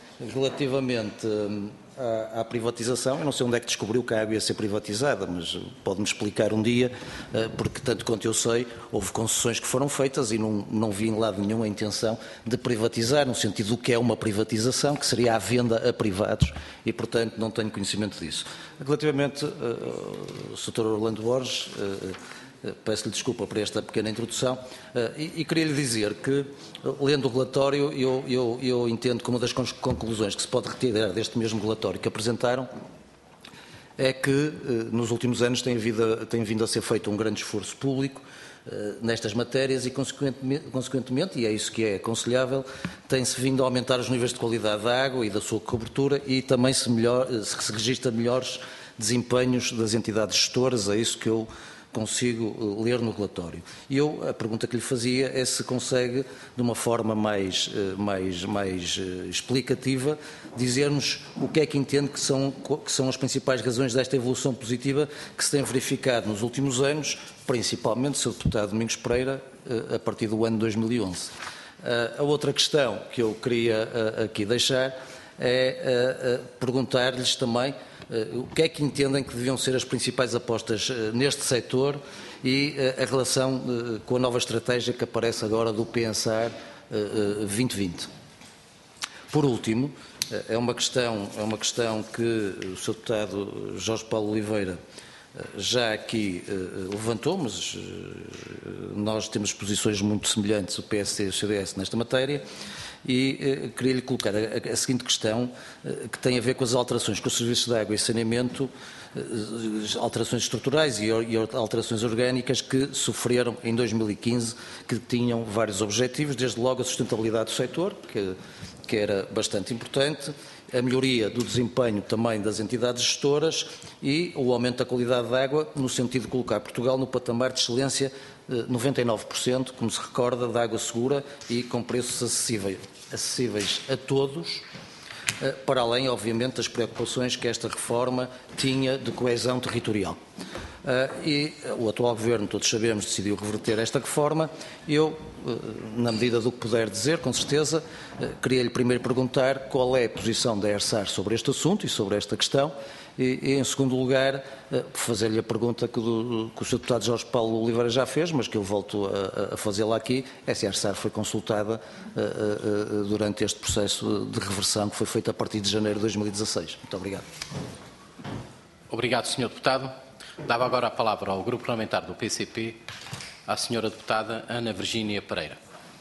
à privatização, eu não sei onde é que descobriu que a água ia ser privatizada, mas pode-me explicar um dia, porque tanto quanto eu sei, houve concessões que foram feitas e não vi em lado nenhum a intenção de privatizar, no sentido do que é uma privatização, que seria a venda a privados, e portanto não tenho conhecimento disso. Relativamente ao Sr. Orlando Borges, peço-lhe desculpa por esta pequena introdução e queria-lhe dizer que, lendo o relatório, eu entendo que uma das conclusões que se pode retirar deste mesmo relatório que apresentaram é que, nos últimos anos, tem vindo a ser feito um grande esforço público nestas matérias e, consequentemente, e é isso que é aconselhável, tem-se vindo a aumentar os níveis de qualidade da água e da sua cobertura e também se registra melhores desempenhos das entidades gestoras, é isso que eu consigo ler no relatório. E a pergunta que lhe fazia é se consegue, de uma forma mais explicativa, dizer-nos o que é que entende que são as principais razões desta evolução positiva que se tem verificado nos últimos anos, principalmente, Sr. Deputado Domingos Pereira, a partir do ano 2011. A outra questão que eu queria aqui deixar é perguntar-lhes também o que é que entendem que deviam ser as principais apostas neste setor e a relação com a nova estratégia que aparece agora do Pensar 2020. Por último, é uma questão que o Sr. Deputado Jorge Paulo Oliveira já aqui levantou, mas nós temos posições muito semelhantes, o PSD e o CDS, nesta matéria, e queria-lhe colocar a seguinte questão, que tem a ver com as alterações com os serviços de água e saneamento, alterações estruturais e alterações orgânicas que sofreram em 2015, que tinham vários objetivos, desde logo a sustentabilidade do setor, que era bastante importante, a melhoria do desempenho também das entidades gestoras e o aumento da qualidade da água, no sentido de colocar Portugal no patamar de excelência 99%, como se recorda, de água segura e com preços acessíveis a todos, para além, obviamente, das preocupações que esta reforma tinha de coesão territorial. E o atual Governo, todos sabemos, decidiu reverter esta reforma. Eu, na medida do que puder dizer, com certeza, queria-lhe primeiro perguntar qual é a posição da ERSAR sobre este assunto e sobre esta questão, e em segundo lugar, fazer-lhe a pergunta que o Sr. Deputado Jorge Paulo Oliveira já fez, mas que eu volto a fazê-la aqui, é se a ERSAR foi consultada durante este processo de reversão que foi feito a partir de janeiro de 2016. Muito obrigado. Obrigado, Sr. Deputado. Dava agora a palavra ao Grupo Parlamentar do PCP, à Sra. Deputada Ana Virgínia Pereira.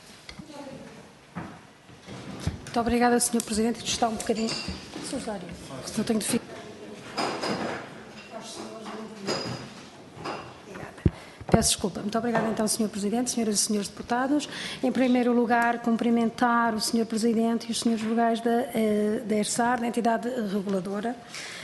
Muito obrigada, Sr. Presidente. Isto está um bocadinho... Não tenho Peço desculpa. Muito obrigada, então, Sr. Presidente, senhoras e senhores deputados. Em primeiro lugar, cumprimentar o Sr. Presidente e os senhores vogais da ERSAR, da entidade reguladora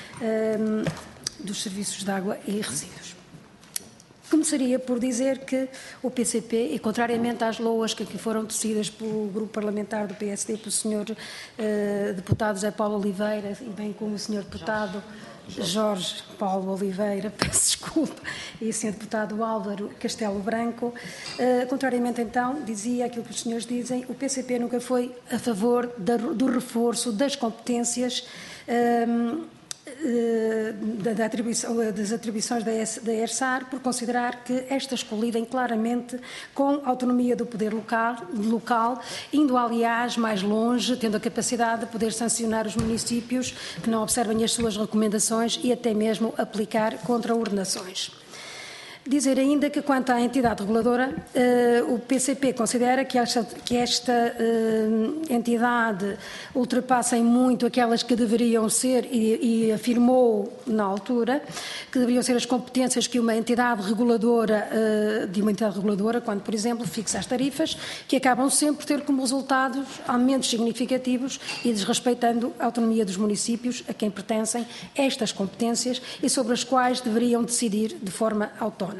dos serviços de água e resíduos. Começaria por dizer que o PCP, e contrariamente às loas que aqui foram tecidas pelo grupo parlamentar do PSD, pelo Sr. Deputado José Paulo Oliveira, e bem como o Sr. Deputado Jorge Paulo Oliveira, peço desculpa, e o Sr. Deputado Álvaro Castelo Branco, contrariamente então, dizia aquilo que os senhores dizem, o PCP nunca foi a favor do reforço das competências das atribuições da ERSAR, por considerar que estas colidem claramente com a autonomia do poder local, indo aliás mais longe, tendo a capacidade de poder sancionar os municípios que não observem as suas recomendações e até mesmo aplicar contraordenações. Dizer ainda que, quanto à entidade reguladora, o PCP considera que esta entidade ultrapassa em muito aquelas que deveriam ser, e afirmou na altura, que deveriam ser as competências que uma entidade reguladora, quando, por exemplo, fixa as tarifas, que acabam sempre por ter como resultados aumentos significativos e desrespeitando a autonomia dos municípios a quem pertencem estas competências e sobre as quais deveriam decidir de forma autónoma.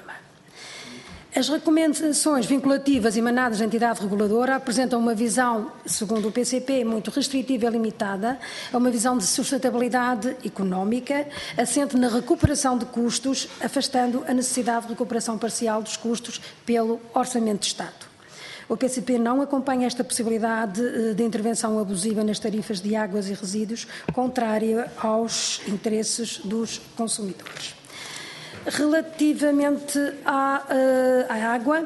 As recomendações vinculativas emanadas da entidade reguladora apresentam uma visão, segundo o PCP, muito restritiva e limitada, a uma visão de sustentabilidade económica, assente na recuperação de custos, afastando a necessidade de recuperação parcial dos custos pelo Orçamento de Estado. O PCP não acompanha esta possibilidade de intervenção abusiva nas tarifas de águas e resíduos, contrária aos interesses dos consumidores. Relativamente à água,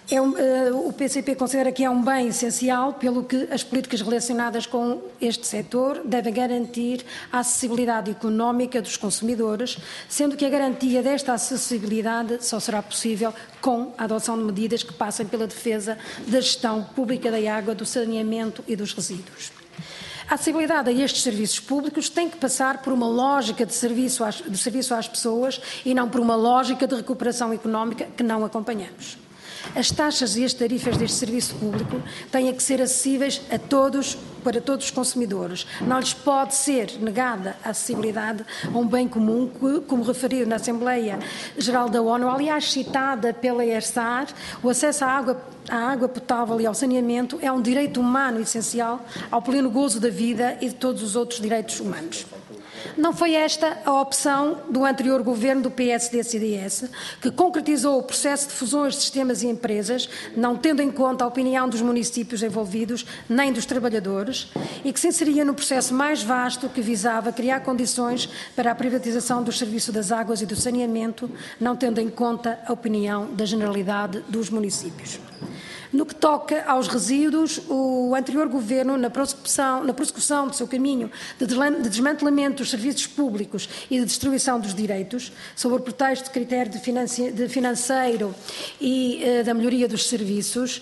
o PCP considera que é um bem essencial, pelo que as políticas relacionadas com este setor devem garantir a acessibilidade económica dos consumidores, sendo que a garantia desta acessibilidade só será possível com a adoção de medidas que passem pela defesa da gestão pública da água, do saneamento e dos resíduos. A acessibilidade a estes serviços públicos tem que passar por uma lógica de serviço às pessoas e não por uma lógica de recuperação económica que não acompanhamos. As taxas e as tarifas deste serviço público têm que ser acessíveis a todos, para todos os consumidores. Não lhes pode ser negada a acessibilidade a um bem comum, como referiu na Assembleia Geral da ONU, aliás citada pela ERSAR, o acesso à água potável e ao saneamento é um direito humano essencial ao pleno gozo da vida e de todos os outros direitos humanos. Não foi esta a opção do anterior governo do PSD-CDS, que concretizou o processo de fusões de sistemas e empresas, não tendo em conta a opinião dos municípios envolvidos, nem dos trabalhadores, e que se inseria no processo mais vasto que visava criar condições para a privatização do serviço das águas e do saneamento, não tendo em conta a opinião da generalidade dos municípios. No que toca aos resíduos, o anterior governo, na prossecução do seu caminho de desmantelamento dos serviços públicos e de destruição dos direitos, sob o pretexto de critério de financeiro e da melhoria dos serviços,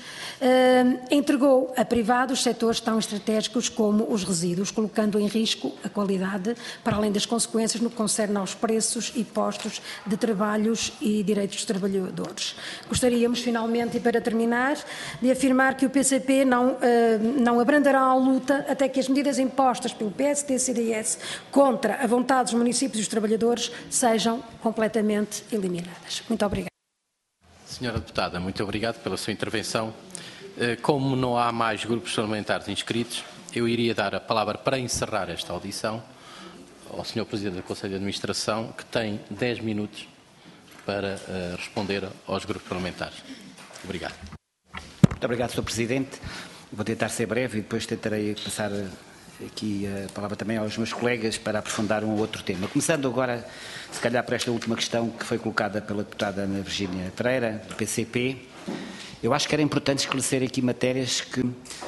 entregou a privados setores tão estratégicos como os resíduos, colocando em risco a qualidade, para além das consequências no que concerne aos preços e postos de trabalhos e direitos dos trabalhadores. Gostaríamos, finalmente, e para terminar, de afirmar que o PCP não abrandará a luta até que as medidas impostas pelo PSD-CDS contra a vontade dos municípios e dos trabalhadores sejam completamente eliminadas. Muito obrigada. Senhora Deputada, muito obrigado pela sua intervenção. Como não há mais grupos parlamentares inscritos, eu iria dar a palavra para encerrar esta audição ao Sr. Presidente do Conselho de Administração, que tem 10 minutos para responder aos grupos parlamentares. Obrigado. Muito obrigado, Sr. Presidente. Vou tentar ser breve e depois tentarei passar aqui a palavra também aos meus colegas para aprofundar um ou outro tema. Começando agora, se calhar, por esta última questão que foi colocada pela deputada Ana Virgínia Pereira, do PCP, eu acho que era importante esclarecer aqui matérias que,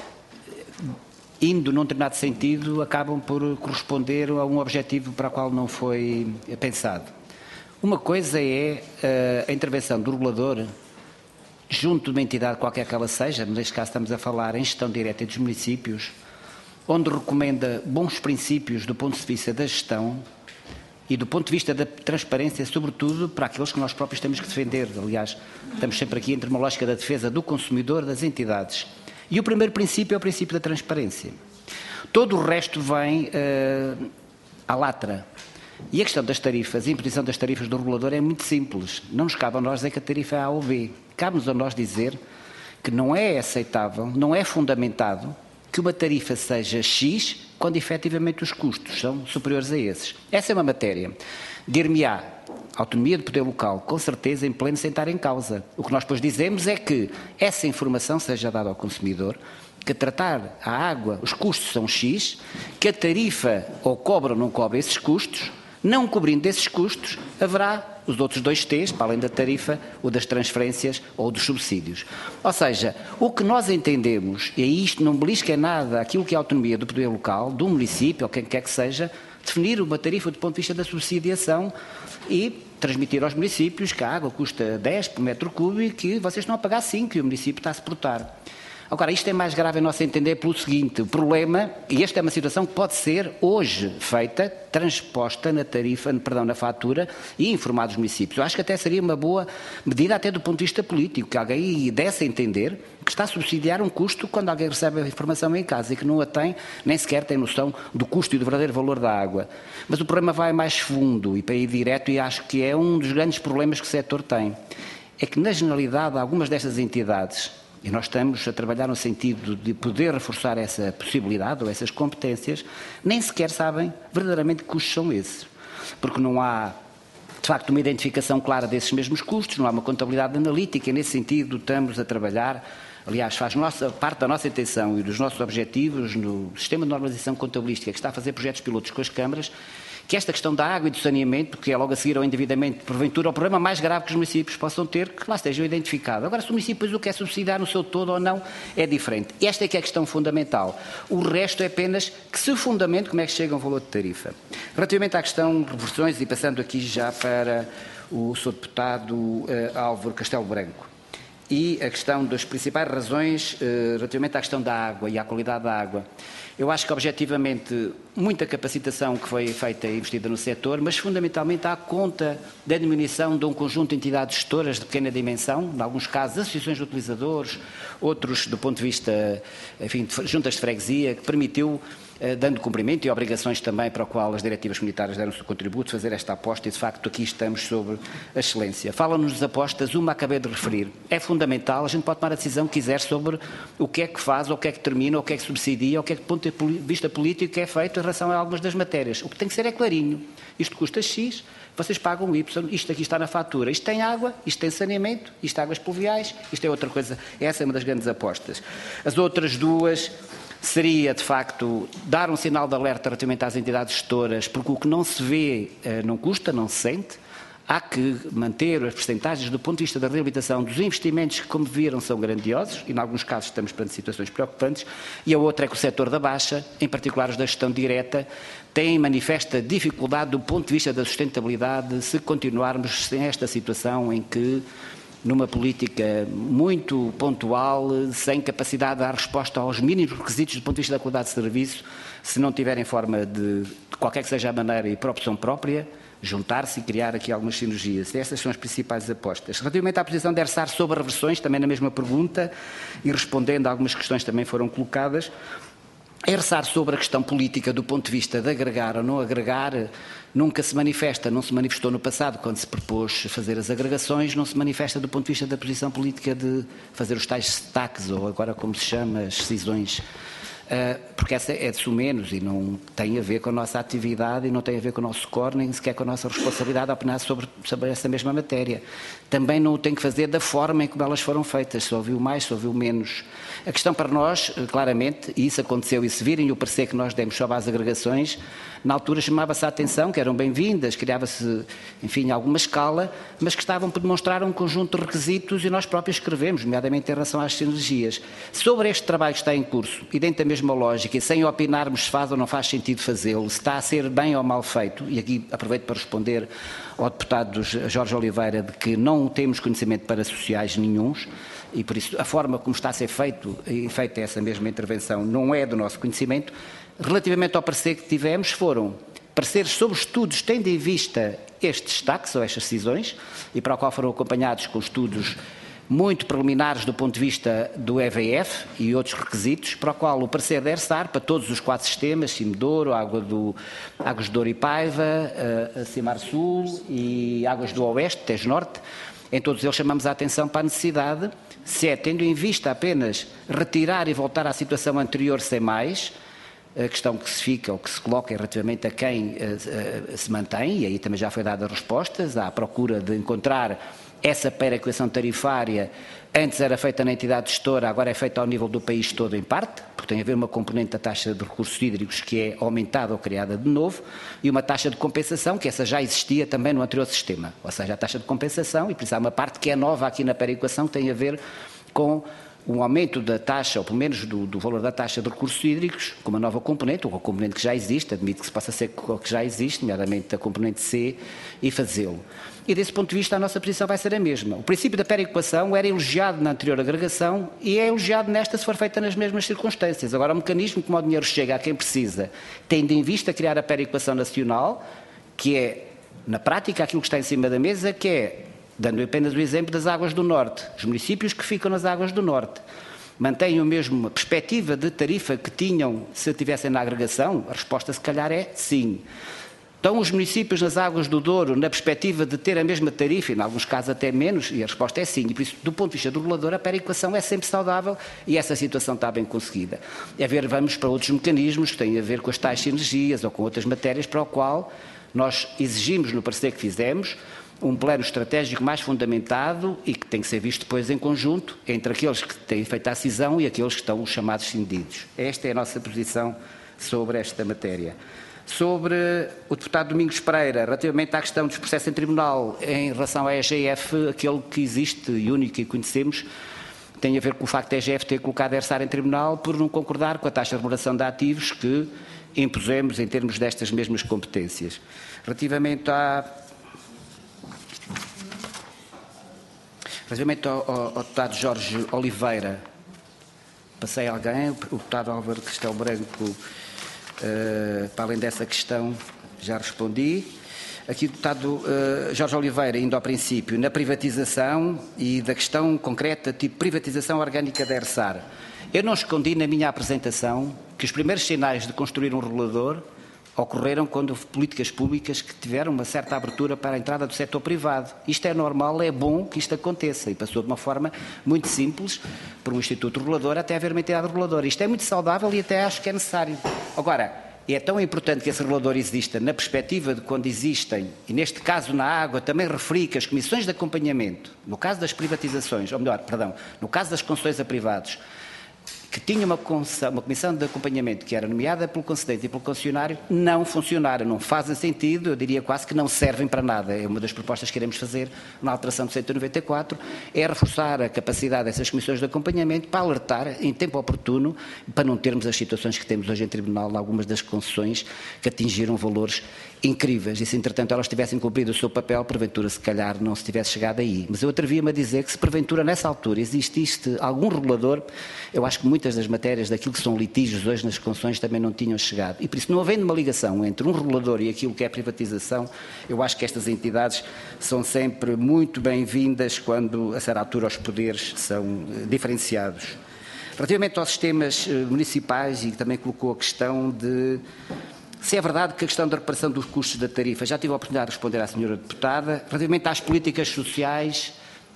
indo num determinado sentido, acabam por corresponder a um objetivo para o qual não foi pensado. Uma coisa é a intervenção do regulador junto de uma entidade qualquer que ela seja, neste caso estamos a falar em gestão direta dos municípios, onde recomenda bons princípios do ponto de vista da gestão e do ponto de vista da transparência, sobretudo para aqueles que nós próprios temos que defender. Aliás, estamos sempre aqui entre uma lógica da defesa do consumidor, das entidades. E o primeiro princípio é o princípio da transparência. Todo o resto vem à latra. E a questão das tarifas, a imposição das tarifas do regulador é muito simples. Não nos cabe a nós dizer que a tarifa é A ou B. Cabe-nos a nós dizer que não é aceitável, não é fundamentado que uma tarifa seja X quando efetivamente os custos são superiores a esses. Essa é uma matéria. Dir-me-á, autonomia do poder local, com certeza, em pleno sem estar em causa. O que nós depois dizemos é que essa informação seja dada ao consumidor, que a tratar a água, os custos são X, que a tarifa ou cobra ou não cobra esses custos, não cobrindo esses custos, haverá os outros 2 T's, para além da tarifa, o das transferências ou dos subsídios. Ou seja, o que nós entendemos, e isto não belisca nada aquilo que é a autonomia do poder local, do município, ou quem quer que seja, definir uma tarifa do ponto de vista da subsidiação e transmitir aos municípios que a água custa 10 por metro cúbico e que vocês estão a pagar 5 e o município está a suportar. Agora, isto é mais grave em nosso entender pelo seguinte, o problema, e esta é uma situação que pode ser hoje feita, transposta na tarifa, perdão, na fatura e informados os municípios. Eu acho que até seria uma boa medida até do ponto de vista político, que alguém desse a entender que está a subsidiar um custo quando alguém recebe a informação em casa e que não a tem, nem sequer tem noção do custo e do verdadeiro valor da água. Mas o problema vai mais fundo e para ir direto, e acho que é um dos grandes problemas que o setor tem, é que na generalidade algumas destas entidades, e nós estamos a trabalhar no sentido de poder reforçar essa possibilidade ou essas competências, nem sequer sabem verdadeiramente que custos são esses. Porque não há, de facto, uma identificação clara desses mesmos custos, não há uma contabilidade analítica e, nesse sentido, estamos a trabalhar. Aliás, faz parte da nossa intenção e dos nossos objetivos no Sistema de Normalização Contabilística, que está a fazer projetos pilotos com as câmaras, que esta questão da água e do saneamento, que é logo a seguir ao endividamento, porventura, o problema mais grave que os municípios possam ter, que lá estejam identificados. Agora, se o município o quer subsidiar no seu todo ou não, é diferente. Esta é que é a questão fundamental. O resto é apenas que se fundamento como é que chega a um valor de tarifa. Relativamente à questão de reversões, e passando aqui já para o Sr. Deputado Álvaro Castelo Branco, e a questão das principais razões relativamente à questão da água e à qualidade da água. Eu acho que, objetivamente, muita capacitação que foi feita e investida no setor, mas, fundamentalmente, à conta da diminuição de um conjunto de entidades gestoras de pequena dimensão, em alguns casos, associações de utilizadores, outros, do ponto de vista, enfim, de juntas de freguesia, que permitiu, dando cumprimento e obrigações também para o qual as diretivas comunitárias deram o seu contributo, fazer esta aposta e, de facto, aqui estamos sobre a excelência. Falam-nos das apostas, uma acabei de referir. É fundamental, a gente pode tomar a decisão que quiser sobre o que é que faz, ou o que é que termina, ou o que é que subsidia, ou o que é que, do ponto de vista político, é feito em relação a algumas das matérias. O que tem que ser é clarinho. Isto custa X, vocês pagam Y, isto aqui está na fatura. Isto tem água, isto tem saneamento, isto tem águas pluviais, isto é outra coisa. Essa é uma das grandes apostas. As outras duas seria, de facto, dar um sinal de alerta relativamente às entidades gestoras, porque o que não se vê não custa, não se sente. Há que manter as percentagens do ponto de vista da reabilitação dos investimentos que, como viram, são grandiosos, e em alguns casos estamos perante situações preocupantes, e a outra é que o setor da baixa, em particular os da gestão direta, tem manifesta dificuldade do ponto de vista da sustentabilidade se continuarmos sem esta situação em que, numa política muito pontual, sem capacidade de dar resposta aos mínimos requisitos do ponto de vista da qualidade de serviço, se não tiverem forma de qualquer que seja a maneira e por opção própria, juntar-se e criar aqui algumas sinergias. Essas são as principais apostas. Relativamente à posição de ERSAR sobre reversões, também na mesma pergunta, e respondendo a algumas questões que também foram colocadas, ERSAR sobre a questão política do ponto de vista de agregar ou não agregar, nunca se manifesta, não se manifestou no passado quando se propôs fazer as agregações, não se manifesta do ponto de vista da posição política de fazer os tais destaques, ou agora como se chama, as decisões, porque essa é de sumenos e não tem a ver com a nossa atividade e não tem a ver com o nosso core, nem sequer com a nossa responsabilidade a opinar sobre essa mesma matéria. Também não o tem que fazer da forma em como elas foram feitas, se ouviu mais, se ouviu menos. A questão para nós, claramente, e isso aconteceu, e se virem o parecer que nós demos sobre as agregações, na altura chamava-se a atenção, que eram bem-vindas, criava-se, enfim, alguma escala, mas que estavam por demonstrar um conjunto de requisitos e nós próprios escrevemos, nomeadamente em relação às sinergias. Sobre este trabalho que está em curso, e dentro da mesma lógica, e sem opinarmos se faz ou não faz sentido fazê-lo, se está a ser bem ou mal feito, e aqui aproveito para responder ao deputado Jorge Oliveira de que não temos conhecimento para sociais nenhuns, e por isso a forma como está a ser feita essa mesma intervenção não é do nosso conhecimento. Relativamente ao parecer que tivemos, foram pareceres sobre estudos tendo em vista estes destaques ou estas decisões, e para o qual foram acompanhados com estudos muito preliminares do ponto de vista do EVF e outros requisitos, para o qual o parecer da ERSAR, para todos os 4 sistemas, Cimo-Douro, Águas de Douro e Paiva, Cimar Sul e Águas do Oeste, Tejo Norte, em todos eles chamamos a atenção para a necessidade, se é tendo em vista apenas retirar e voltar à situação anterior sem mais, a questão que se fica ou que se coloca relativamente a quem se mantém, e aí também já foi dada respostas, à procura de encontrar essa perequação tarifária, antes era feita na entidade gestora, agora é feita ao nível do país todo em parte, porque tem a ver uma componente da taxa de recursos hídricos que é aumentada ou criada de novo, e uma taxa de compensação, que essa já existia também no anterior sistema, ou seja, a taxa de compensação, e por isso há uma parte que é nova aqui na perequação, que tem a ver com um aumento da taxa, ou pelo menos do valor da taxa de recursos hídricos, com uma nova componente, ou com a componente que já existe, admito que se possa ser com a que já existe, nomeadamente a componente C, e fazê-lo. E desse ponto de vista a nossa posição vai ser a mesma. O princípio da perequação era elogiado na anterior agregação e é elogiado nesta se for feita nas mesmas circunstâncias. Agora, o mecanismo como o dinheiro chega a quem precisa, tendo em vista criar a perequação nacional, que é, na prática, aquilo que está em cima da mesa, que é, dando apenas o exemplo das Águas do Norte, os municípios que ficam nas Águas do Norte mantêm a mesma perspectiva de tarifa que tinham se estivessem na agregação? A resposta se calhar é sim. Estão os municípios nas Águas do Douro na perspectiva de ter a mesma tarifa, e em alguns casos até menos, e a resposta é sim. E por isso, do ponto de vista do regulador, a perequação é sempre saudável e essa situação está bem conseguida. É ver, vamos para outros mecanismos que têm a ver com as tais sinergias ou com outras matérias para o qual nós exigimos no parecer que fizemos um plano estratégico mais fundamentado e que tem que ser visto depois em conjunto entre aqueles que têm feito a cisão e aqueles que estão chamados cindidos. Esta é a nossa posição sobre esta matéria. Sobre o deputado Domingos Pereira, relativamente à questão dos processos em tribunal em relação à EGF, aquele que existe e único que conhecemos, tem a ver com o facto da EGF ter colocado a ERSAR em tribunal por não concordar com a taxa de remuneração de ativos que impusemos em termos destas mesmas competências. Relativamente ao deputado Jorge Oliveira, passei alguém, o deputado Álvaro Castelo Branco, para além dessa questão, já respondi. Aqui o deputado Jorge Oliveira, indo ao princípio, na privatização e da questão concreta, tipo privatização orgânica da ERSAR. Eu não escondi na minha apresentação que os primeiros sinais de construir um regulador ocorreram quando houve políticas públicas que tiveram uma certa abertura para a entrada do setor privado. Isto é normal, é bom que isto aconteça e passou de uma forma muito simples por um instituto regulador até haver uma entidade reguladora. Isto é muito saudável e até acho que é necessário. Agora, é tão importante que esse regulador exista na perspectiva de quando existem, e neste caso na água também referi que as comissões de acompanhamento, no caso das privatizações, ou melhor, perdão, no caso das concessões a privados, que tinha uma comissão de acompanhamento que era nomeada pelo concedente e pelo concessionário, não funcionaram, não fazem sentido, eu diria quase que não servem para nada. É uma das propostas que queremos fazer na alteração do 194, é reforçar a capacidade dessas comissões de acompanhamento para alertar em tempo oportuno, para não termos as situações que temos hoje em tribunal, algumas das concessões que atingiram valores incríveis, e se entretanto elas tivessem cumprido o seu papel, porventura se calhar não se tivesse chegado aí. Mas eu atrevia-me a dizer que se porventura nessa altura existisse algum regulador, eu acho que muitas das matérias daquilo que são litígios hoje nas concessões também não tinham chegado. E por isso, não havendo uma ligação entre um regulador e aquilo que é privatização, eu acho que estas entidades são sempre muito bem-vindas quando a certa altura os poderes são diferenciados. Relativamente aos sistemas municipais, e também colocou a questão de se é verdade que a questão da reparação dos custos da tarifa, já tive a oportunidade de responder à senhora deputada, relativamente às políticas sociais,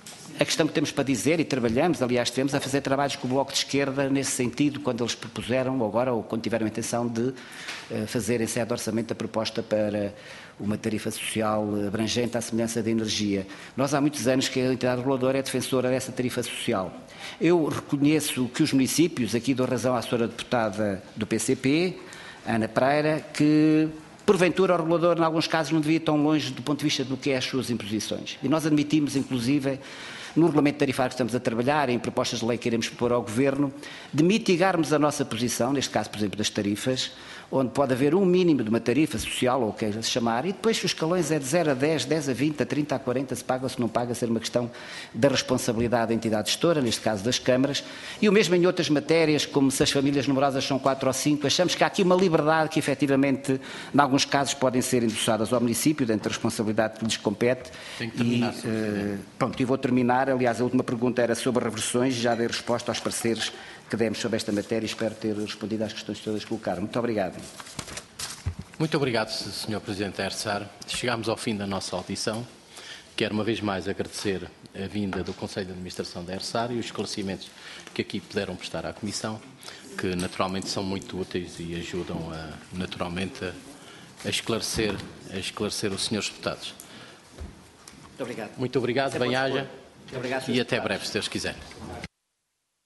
a questão que temos para dizer, e trabalhamos, aliás, estivemos a fazer trabalhos com o Bloco de Esquerda nesse sentido, quando eles propuseram, agora, ou quando tiveram a intenção de fazer em sede de orçamento a proposta para uma tarifa social abrangente à semelhança da energia. Nós há muitos anos que a entidade reguladora é defensora dessa tarifa social. Eu reconheço que os municípios, aqui dou razão à senhora deputada do PCP, Ana Pereira, que porventura o regulador, em alguns casos, não devia ir tão longe do ponto de vista do que é as suas imposições. E nós admitimos, inclusive, no regulamento tarifário que estamos a trabalhar, em propostas de lei que iremos propor ao Governo, de mitigarmos a nossa posição, neste caso, por exemplo, das tarifas, onde pode haver um mínimo de uma tarifa social, ou o que queira-se chamar, e depois os escalões é de 0 a 10, 10 a 20, a 30, a 40, se paga ou se não paga, ser uma questão da responsabilidade da entidade gestora, neste caso das câmaras, e o mesmo em outras matérias, como se as famílias numerosas são 4 ou 5, achamos que há aqui uma liberdade que efetivamente, em alguns casos, podem ser endossadas ao município, dentro da responsabilidade que lhes compete. Tem que terminar, pronto, e vou terminar, aliás, a última pergunta era sobre reversões, já dei resposta aos pareceres que demos sobre esta matéria e espero ter respondido às questões todas que colocaram. Muito obrigado. Muito obrigado, Sr. Presidente ERSAR. Chegámos ao fim da nossa audição. Quero uma vez mais agradecer a vinda do Conselho de Administração da ERSAR e os esclarecimentos que aqui puderam prestar à Comissão, que naturalmente são muito úteis e ajudam naturalmente a esclarecer os senhores deputados. Muito obrigado. Muito obrigado, bem-aja Muito obrigado, e até breve, se Deus quiser.